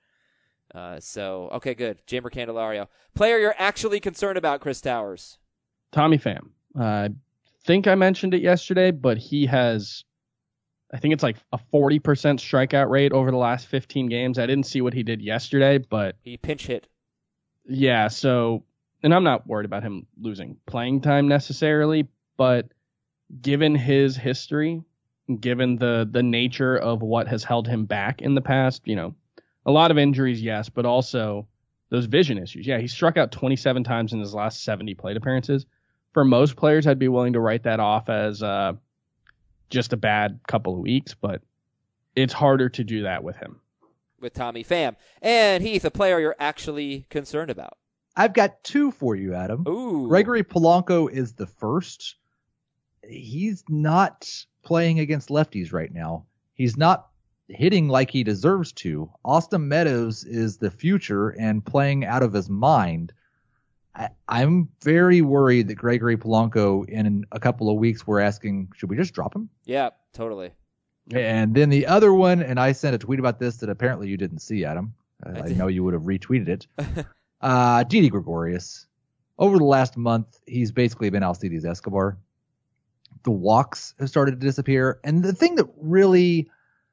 Okay, good. Jeimer Candelario. Player you're actually concerned about, Chris Towers. Tommy Pham. I think I mentioned it yesterday, but he has, I think it's like a 40% strikeout rate over the last 15 games. I didn't see what he did yesterday, but he pinch hit. Yeah, so, and I'm not worried about him losing playing time necessarily, but given his history, given the nature of what has held him back in the past, a lot of injuries, yes, but also those vision issues. Yeah, he struck out 27 times in his last 70 plate appearances. For most players, I'd be willing to write that off as just a bad couple of weeks, but it's harder to do that with him. With Tommy Pham. And Heath, a player you're actually concerned about. I've got 2 for you, Adam. Ooh. Gregory Polanco is the first. He's not playing against lefties right now. He's not hitting like he deserves to. Austin Meadows is the future and playing out of his mind. I'm very worried that Gregory Polanco in a couple of weeks we're asking, should we just drop him? Yeah, totally. And then the other one, and I sent a tweet about this that apparently you didn't see, Adam. I know you would have retweeted it. Didi Gregorius. Over the last month, he's basically been Alcides Escobar. The walks have started to disappear. And the thing that really,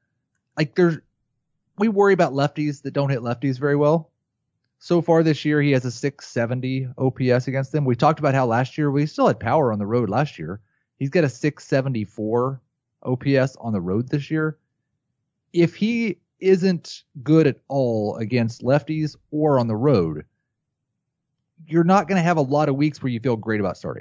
we worry about lefties that don't hit lefties very well. So far this year, he has a 670 OPS against them. We talked about how last year we still had power on the road last year. He's got a 674 OPS on the road this year. If he isn't good at all against lefties or on the road, you're not going to have a lot of weeks where you feel great about starting.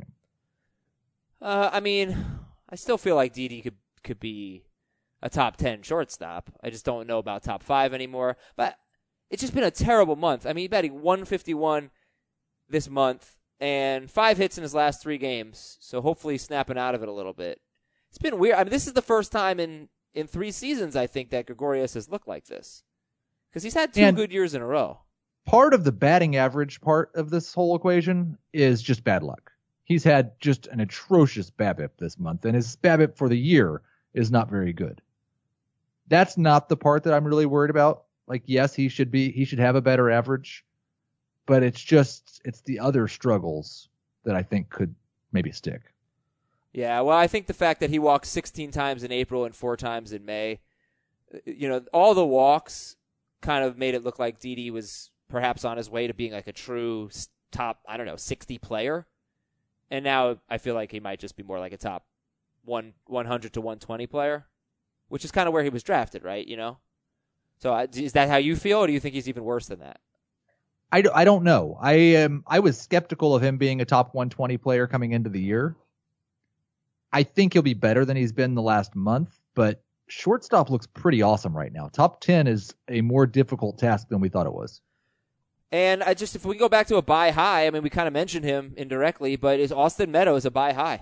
I still feel like Didi could be a top 10 shortstop. I just don't know about top 5 anymore. But it's just been a terrible month. I mean, he's batting 151 this month and 5 hits in his last 3 games. So hopefully he's snapping out of it a little bit. It's been weird. I mean, this is the first time in 3 seasons, I think, that Gregorius has looked like this. Because he's had 2 good years in a row. Part of the batting average part of this whole equation is just bad luck. He's had just an atrocious BABIP this month, and his BABIP for the year is not very good. That's not the part that I'm really worried about. Like, yes, he should have a better average, but it's the other struggles that I think could maybe stick. Yeah, well, I think the fact that he walked 16 times in April and 4 times in May, all the walks kind of made it look like Didi was perhaps on his way to being like a true top, 60 player. And now I feel like he might just be more like a top 100 to 120 player, which is kind of where he was drafted, right? So is that how you feel, or do you think he's even worse than that? I don't know. I was skeptical of him being a top 120 player coming into the year. I think he'll be better than he's been the last month, but shortstop looks pretty awesome right now. Top 10 is a more difficult task than we thought it was. And if we go back to a buy high, I mean, we kind of mentioned him indirectly, but is Austin Meadows a buy high?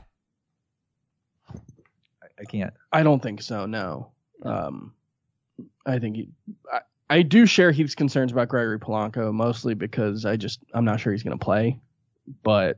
I can't. I don't think so, no. I think I do share Heath's concerns about Gregory Polanco, mostly because I'm not sure he's going to play, but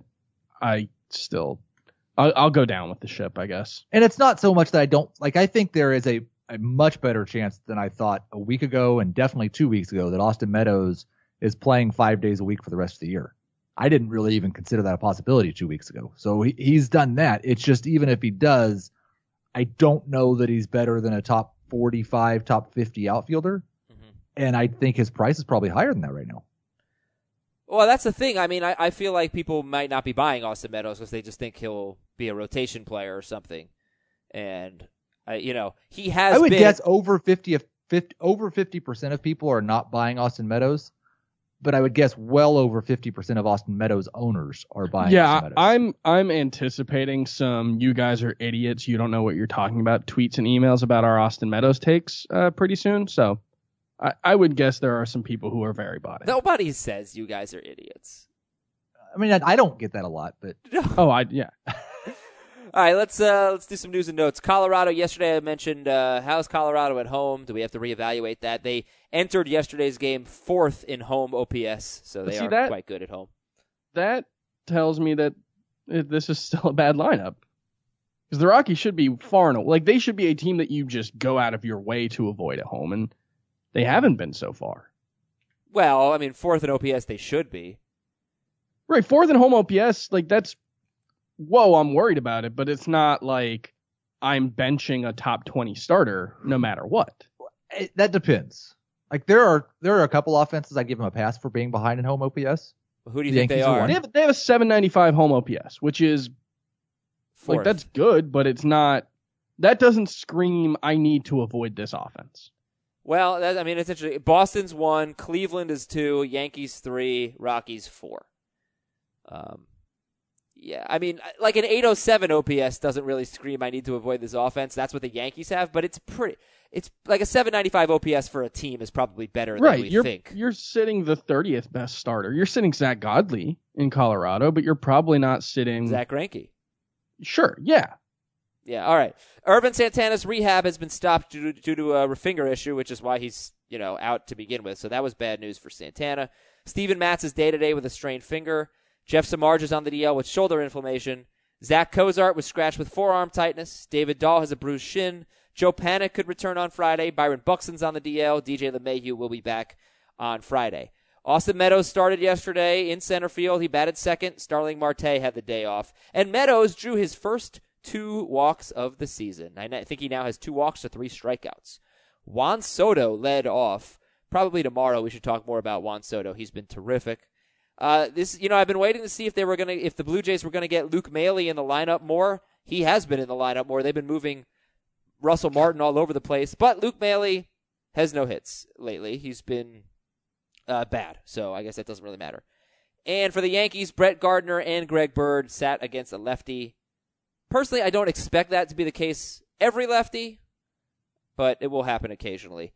I'll go down with the ship, I guess. And it's not so much that I don't like. I think there is a much better chance than I thought a week ago, and definitely 2 weeks ago, that Austin Meadows is playing 5 days a week for the rest of the year. I didn't really even consider that a possibility 2 weeks ago. So he's done that. It's just, even if he does, I don't know that he's better than a top 45, top 50 outfielder. Mm-hmm. And I think his price is probably higher than that right now. Well, that's the thing. I mean, I feel like people might not be buying Austin Meadows because they just think he'll be a rotation player or something. And, he has I would been... guess over 50% of people are not buying Austin Meadows. But I would guess well over 50% of Austin Meadows owners are buying Austin Meadows. I'm anticipating some "you guys are idiots, you don't know what you're talking about" tweets and emails about our Austin Meadows takes pretty soon. So I would guess there are some people who are very bought in. Nobody says you guys are idiots. I mean, I don't get that a lot, but yeah. All right, let's do some news and notes. Colorado, yesterday I mentioned, how's Colorado at home? Do we have to reevaluate that? They entered yesterday's game 4th in home OPS, so they are quite good at home. That tells me that this is still a bad lineup. Because the Rockies should be far and away. Like, they should be a team that you just go out of your way to avoid at home, and they haven't been so far. Well, I mean, 4th in OPS they should be. Right, 4th in home OPS, like, that's... Whoa, I'm worried about it, but it's not like I'm benching a top 20 starter no matter what. That depends. Like, there are a couple offenses I give them a pass for being behind in home OPS. Who do you think they are? They have a 795 home OPS, which is 4th. Like, that's good, but it's not. That doesn't scream I need to avoid this offense. Well, it's interesting. Boston's 1, Cleveland is 2, Yankees 3, Rockies 4. Yeah, I mean, like an 807 OPS doesn't really scream I need to avoid this offense. That's what the Yankees have, but it's like a 795 OPS for a team is probably better than we think. You're sitting the 30th best starter. You're sitting Zach Godley in Colorado, but you're probably not sitting Zach Greinke. Sure, yeah. Yeah, all right. Urban Santana's rehab has been stopped due to a finger issue, which is why he's, out to begin with. So that was bad news for Santana. Steven Matz is day-to-day with a strained finger. Jeff Samardzija is on the DL with shoulder inflammation. Zach Cozart was scratched with forearm tightness. David Dahl has a bruised shin. Joe Panik could return on Friday. Byron Buxton's on the DL. DJ LeMahieu will be back on Friday. Austin Meadows started yesterday in center field. He batted second. Starling Marte had the day off. And Meadows drew his first 2 walks of the season. I think he now has 2 walks to 3 strikeouts. Juan Soto led off. Probably tomorrow we should talk more about Juan Soto. He's been terrific. I've been waiting to see if the Blue Jays were gonna get Luke Maile in the lineup more. He has been in the lineup more. They've been moving Russell Martin all over the place, but Luke Maile has no hits lately. He's been bad, so I guess that doesn't really matter. And for the Yankees, Brett Gardner and Greg Bird sat against a lefty. Personally, I don't expect that to be the case every lefty, but it will happen occasionally.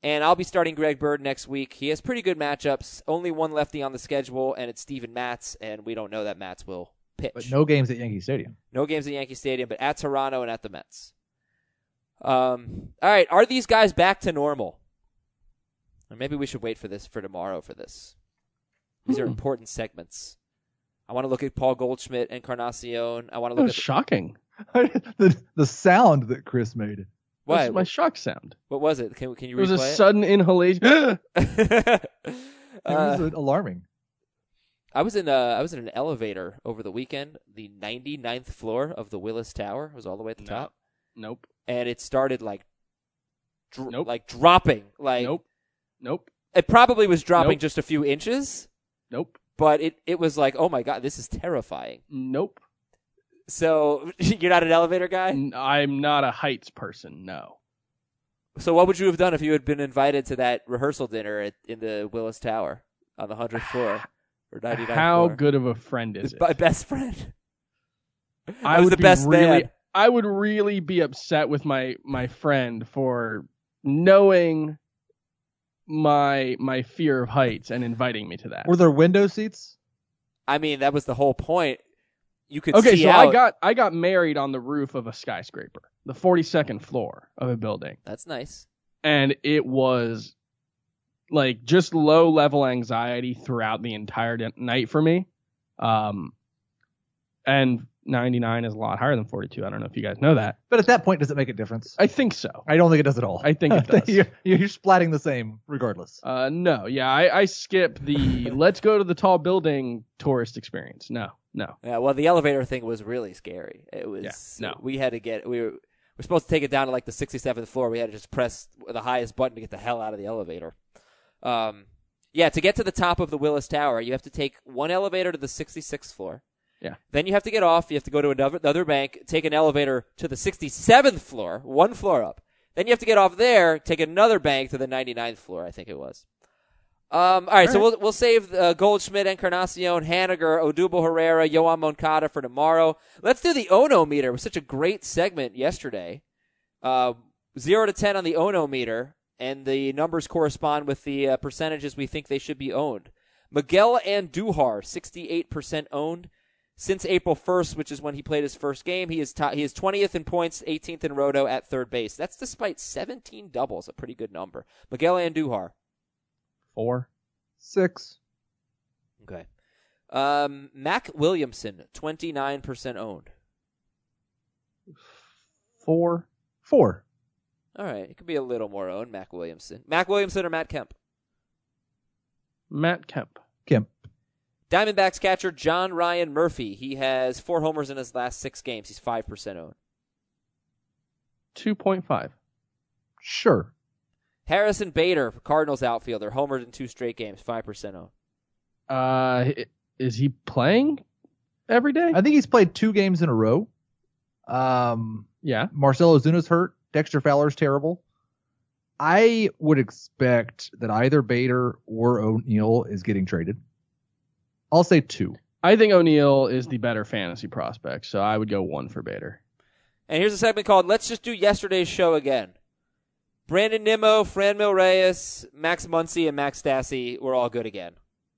And I'll be starting Greg Bird next week. He has pretty good matchups. Only one lefty on the schedule, and it's Steven Matz, and we don't know that Matz will pitch. But no games at Yankee Stadium. No games at Yankee Stadium, but at Toronto and at the Mets. All right, are these guys back to normal? Or maybe we should wait for tomorrow for this. These are important segments. I want to look at Paul Goldschmidt, Encarnacion. I want to That look was at shocking. the sound that Chris made. what? That's my shock sound. What was it? Can you It was a replay sudden inhalation. It was alarming. I was in an elevator over the weekend. The 99th floor of the Willis Tower was all the way at the top, Nope. and it started like Nope. like dropping. Like Nope. it probably was dropping Nope. just a few inches, Nope. but it was like, oh my god, this is terrifying. Nope. So you're not an elevator guy? I'm not a heights person. No. So what would you have done if you had been invited to that rehearsal dinner in the Willis Tower on the 100th floor or 99th How floor? good of a friend is it? My best friend. I was would the be best really, man. I would really be upset with my friend for knowing my fear of heights and inviting me to that. Were there window seats? I mean, that was the whole point. You could Okay, see so out. I got married on the roof of a skyscraper, the 42nd floor of a building, That's nice. and it was like just low level anxiety throughout the entire night for me. And 99 is a lot higher than 42. I don't know if you guys know that. But at that point, does it make a difference? I think so. I don't think it does at all. I think it does. You're splatting the same regardless. No, yeah, I skip the let's go to the tall building tourist experience. No. Yeah, well, the elevator thing was really scary. It was. Yeah, no. We had to we're supposed to take it down to like the 67th floor. We had to just press the highest button to get the hell out of the elevator. Yeah, to get to the top of the Willis Tower, you have to take one elevator to the 66th floor. Yeah. Then you have to get off. You have to go to another bank, take an elevator to the 67th floor, one floor up. Then you have to get off there, take another bank to the 99th floor, I think it was. All right, so we'll save Goldschmidt, Encarnacion, Haniger, Odubel Herrera, Yoan Moncada for tomorrow. Let's do the Ono meter. It was such a great segment yesterday. 0 to 10 on the Ono meter, and the numbers correspond with the percentages we think they should be owned. Miguel Andujar, 68% owned. Since April 1st, which is when he played his first game, he is 20th in points, 18th in roto at third base. That's despite 17 doubles, a pretty good number. Miguel Andujar. 4. 6. Okay. Mac Williamson, 29% owned. 4. 4. All right, it could be a little more owned, Mac Williamson. Mac Williamson or Matt Kemp? Matt Kemp. Kemp. Diamondbacks catcher John Ryan Murphy. He has 4 homers in his last 6 games. He's 5% owned. 2.5. Sure. Harrison Bader, Cardinals outfielder, homered in 2 straight games, 5% owned. Is he playing every day? I think he's played 2 games in a row. Yeah. Marcell Ozuna's hurt. Dexter Fowler's terrible. I would expect that either Bader or O'Neill is getting traded. I'll say 2. I think O'Neill is the better fantasy prospect, so I would go 1 for Bader. And here's a segment called Let's Just Do Yesterday's Show Again. Brandon Nimmo, Franmil Reyes, Max Muncy, and Max Stassi were all good again.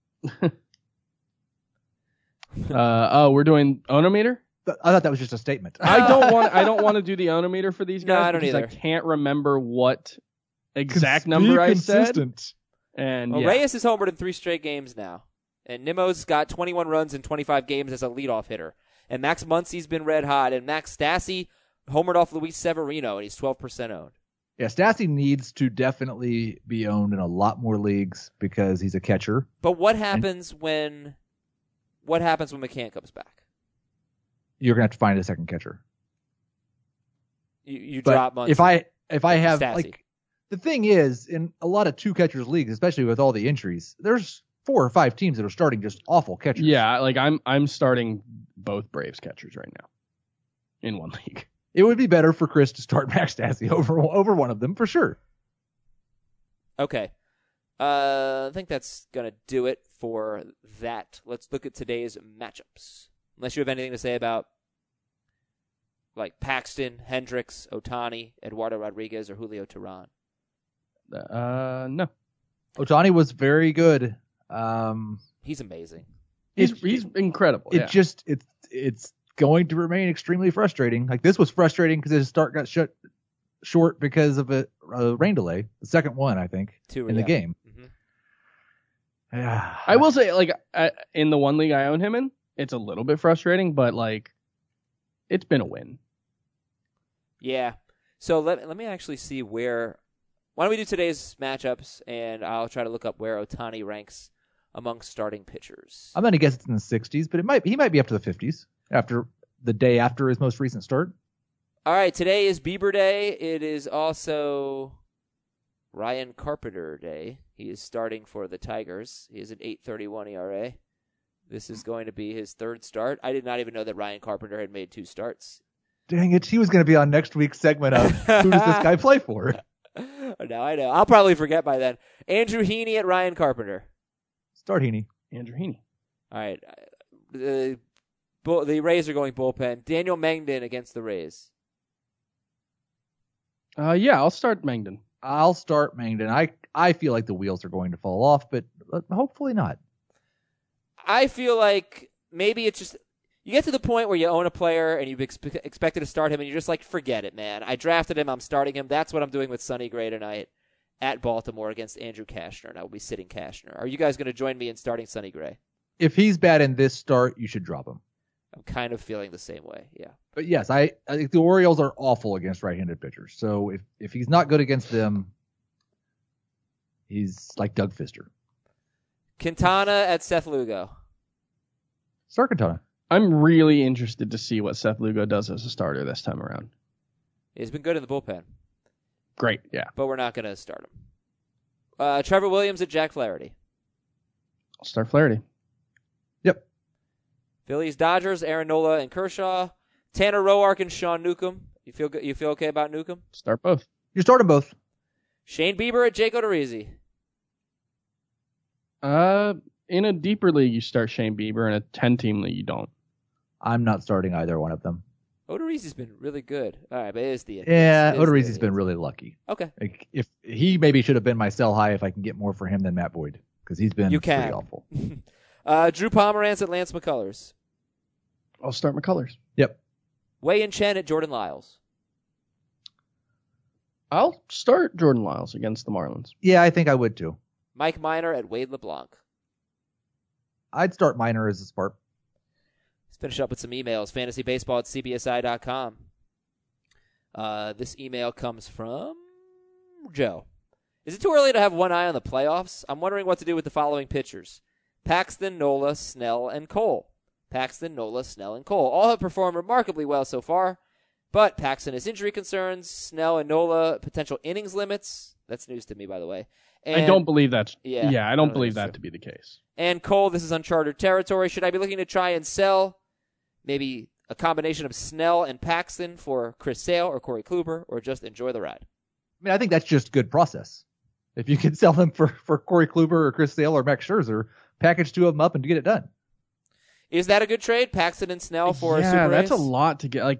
We're doing Onometer? I thought that was just a statement. I don't want to do the Onometer for these guys No, I don't because either. I can't remember what exact number I said. Consistent. And Well, yeah. Reyes is homered in 3 straight games now. And Nimmo's got 21 runs in 25 games as a leadoff hitter. And Max Muncy's been red hot. And Max Stassi homered off Luis Severino, and he's 12% owned. Yeah, Stassi needs to definitely be owned in a lot more leagues because he's a catcher. But what happens when McCann comes back? You're gonna have to find a second catcher. You But drop Muncy. if I have Stassi. like the thing is in a lot of 2 catchers leagues, especially with all the injuries, there's 4 or 5 teams that are starting just awful catchers. Yeah, like I'm starting both Braves catchers right now in one league. It would be better for Chris to start Max Stassi over one of them for sure. Okay. I think that's going to do it for that. Let's look at today's matchups. Unless you have anything to say about like Paxton, Hendricks, Ohtani, Eduardo Rodriguez, or Julio Teheran. No. Ohtani was very good. He's amazing. He's incredible. It's going to remain extremely frustrating. Like, this was frustrating because his start got short because of a rain delay. The second one, I think, in the game. Mm-hmm. Yeah. I will say, like, in the one league I own him in, it's a little bit frustrating, but, like, it's been a win. Yeah. So let me actually see where. Why don't we do today's matchups, and I'll try to look up where Ohtani ranks among starting pitchers. I'm going to guess it's in the 60s, but he might be up to the 50s after the day after his most recent start. All right, today is Bieber Day. It is also Ryan Carpenter Day. He is starting for the Tigers. He has an 8.31 ERA. This is going to be his third start. I did not even know that Ryan Carpenter had made 2 starts. Dang it, he was going to be on next week's segment of who does this guy play for? Now I know. I'll probably forget by then. Andrew Heaney at Ryan Carpenter. Start Heaney. Andrew Heaney. All right. The Rays are going bullpen. Daniel Mengden against the Rays. Yeah, I'll start Mengden. I'll start Mengden. I feel like the wheels are going to fall off, but hopefully not. I feel like maybe it's just you get to the point where you own a player and you've expected to start him, and you're just like, forget it, man. I drafted him. I'm starting him. That's what I'm doing with Sonny Gray tonight at Baltimore against Andrew Cashner, and I will be sitting Cashner. Are you guys going to join me in starting Sonny Gray? If he's bad in this start, you should drop him. I'm kind of feeling the same way, yeah. But yes, I think the Orioles are awful against right-handed pitchers. So if he's not good against them, he's like Doug Fister. Quintana at Seth Lugo. Start Quintana. I'm really interested to see what Seth Lugo does as a starter this time around. He's been good in the bullpen. Great, yeah. But we're not going to start him. Trevor Williams at Jack Flaherty. I'll start Flaherty. Yep. Phillies, Dodgers, Aaron Nola and Kershaw. Tanner Roark and Sean Newcomb. You feel good? You feel okay about Newcomb? Start both. You start them both. Shane Bieber at Jake Odorizzi. In a deeper league, you start Shane Bieber. In a 10-team league, you don't. I'm not starting either one of them. Odorizzi's been really good. All right, but it is the Odorizzi's been really lucky. Okay. Like, if he maybe should have been my sell high if I can get more for him than Matt Boyd, because he's been pretty awful. Drew Pomeranz at Lance McCullers. I'll start McCullers. Yep. Wei and Chen at Jordan Lyles. I'll start Jordan Lyles against the Marlins. Yeah, I think I would too. Mike Minor at Wade LeBlanc. I'd start Minor as a spark. Let's finish up with some emails. FantasyBaseball@cbsi.com. This email comes from Joe. Is it too early to have one eye on the playoffs? I'm wondering what to do with the following pitchers. Paxton, Nola, Snell, and Cole. Paxton, Nola, Snell, and Cole. All have performed remarkably well so far, but Paxton has injury concerns. Snell and Nola, potential innings limits. That's news to me, by the way. And, I don't believe that's... Yeah, I don't believe that to be the case. And Cole, this is uncharted territory. Should I be looking to try and sell maybe a combination of Snell and Paxton for Chris Sale or Corey Kluber, or just enjoy the ride? I mean, I think that's just good process. If you can sell them for Corey Kluber or Chris Sale or Max Scherzer, package 2 of them up and get it done. Is that a good trade, Paxton and Snell for a Super Yeah, that's Ace? a lot to get. Like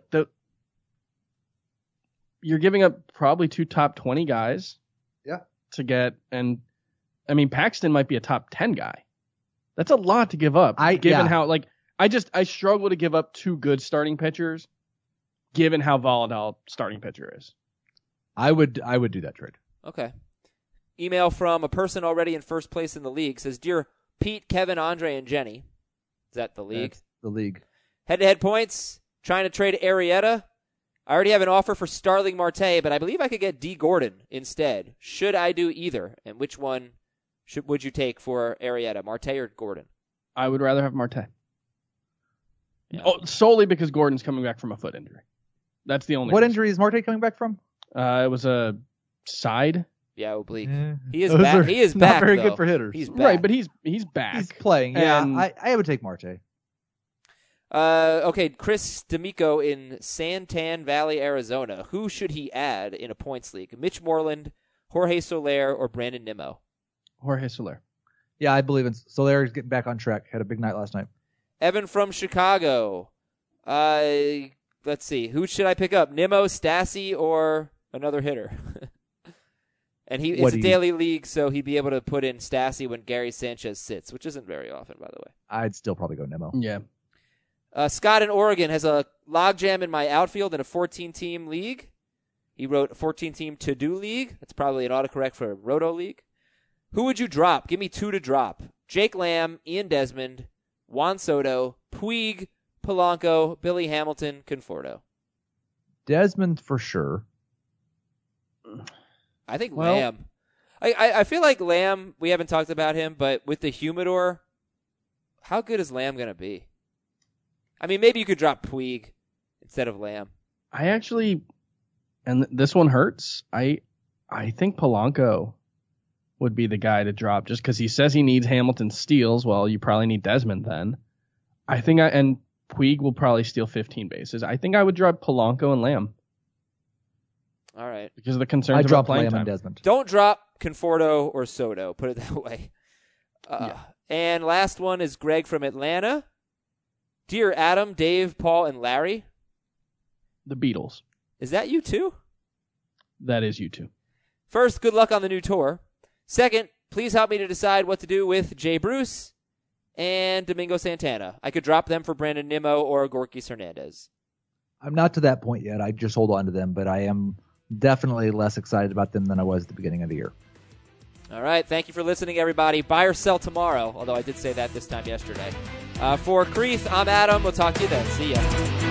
you're giving up probably 2 top 20 guys. Yeah. To get, and I mean Paxton might be a top 10 guy. That's a lot to give up. Given how I struggle to give up 2 good starting pitchers, given how volatile starting pitcher is. I would do that trade. Okay. Email from a person already in first place in the league says, Dear Pete, Kevin, Andre, and Jenny. Is that the league? That's the league. Head-to-head points. Trying to trade Arrieta. I already have an offer for Starling Marte, but I believe I could get D. Gordon instead. Should I do either? And which one would you take for Arrieta, Marte or Gordon? I would rather have Marte. Yeah. Oh, solely because Gordon's coming back from a foot injury. That's the only What reason. injury is Marte coming back from? It was a side. Yeah, oblique. Yeah. He is Those back. are He is not back. very though. good for hitters. He's back. Right, but he's back. He's playing. Yeah, And- I would take Marte. Okay, Chris D'Amico in Santan Valley, Arizona. Who should he add in a points league? Mitch Moreland, Jorge Soler, or Brandon Nimmo? Jorge Soler. Yeah, I believe in Soler is getting back on track. Had a big night last night. Evan from Chicago. Let's see. Who should I pick up? Nimmo, Stassi, or another hitter? And it's a daily league, so he'd be able to put in Stassi when Gary Sanchez sits, which isn't very often, by the way. I'd still probably go Nimmo. Yeah. Scott in Oregon has a logjam in my outfield in a 14-team league. He wrote a 14-team to-do league. That's probably an autocorrect for a roto league. Who would you drop? Give me 2 to drop. Jake Lamb, Ian Desmond, Juan Soto, Puig, Polanco, Billy Hamilton, Conforto. Desmond for sure. I think Lamb. I feel like Lamb, we haven't talked about him, but with the humidor, how good is Lamb going to be? I mean, maybe you could drop Puig instead of Lamb. I actually, and this one hurts, I think Polanco would be the guy to drop just because he says he needs Hamilton steals. Well, you probably need Desmond then. And Puig will probably steal 15 bases. I think I would drop Polanco and Lamb. All right. Because of the concerns I about dropped playing Lamb time. and Desmond. Don't drop Conforto or Soto, put it that way. And last one is Greg from Atlanta. Dear Adam, Dave, Paul, and Larry. The Beatles. Is that you too? That is you two. First, good luck on the new tour. Second, please help me to decide what to do with Jay Bruce and Domingo Santana. I could drop them for Brandon Nimmo or Gorkis Hernandez. I'm not to that point yet. I just hold on to them, but I am definitely less excited about them than I was at the beginning of the year. All right. Thank you for listening, everybody. Buy or sell tomorrow, although I did say that this time yesterday. For Creeth, I'm Adam. We'll talk to you then. See ya.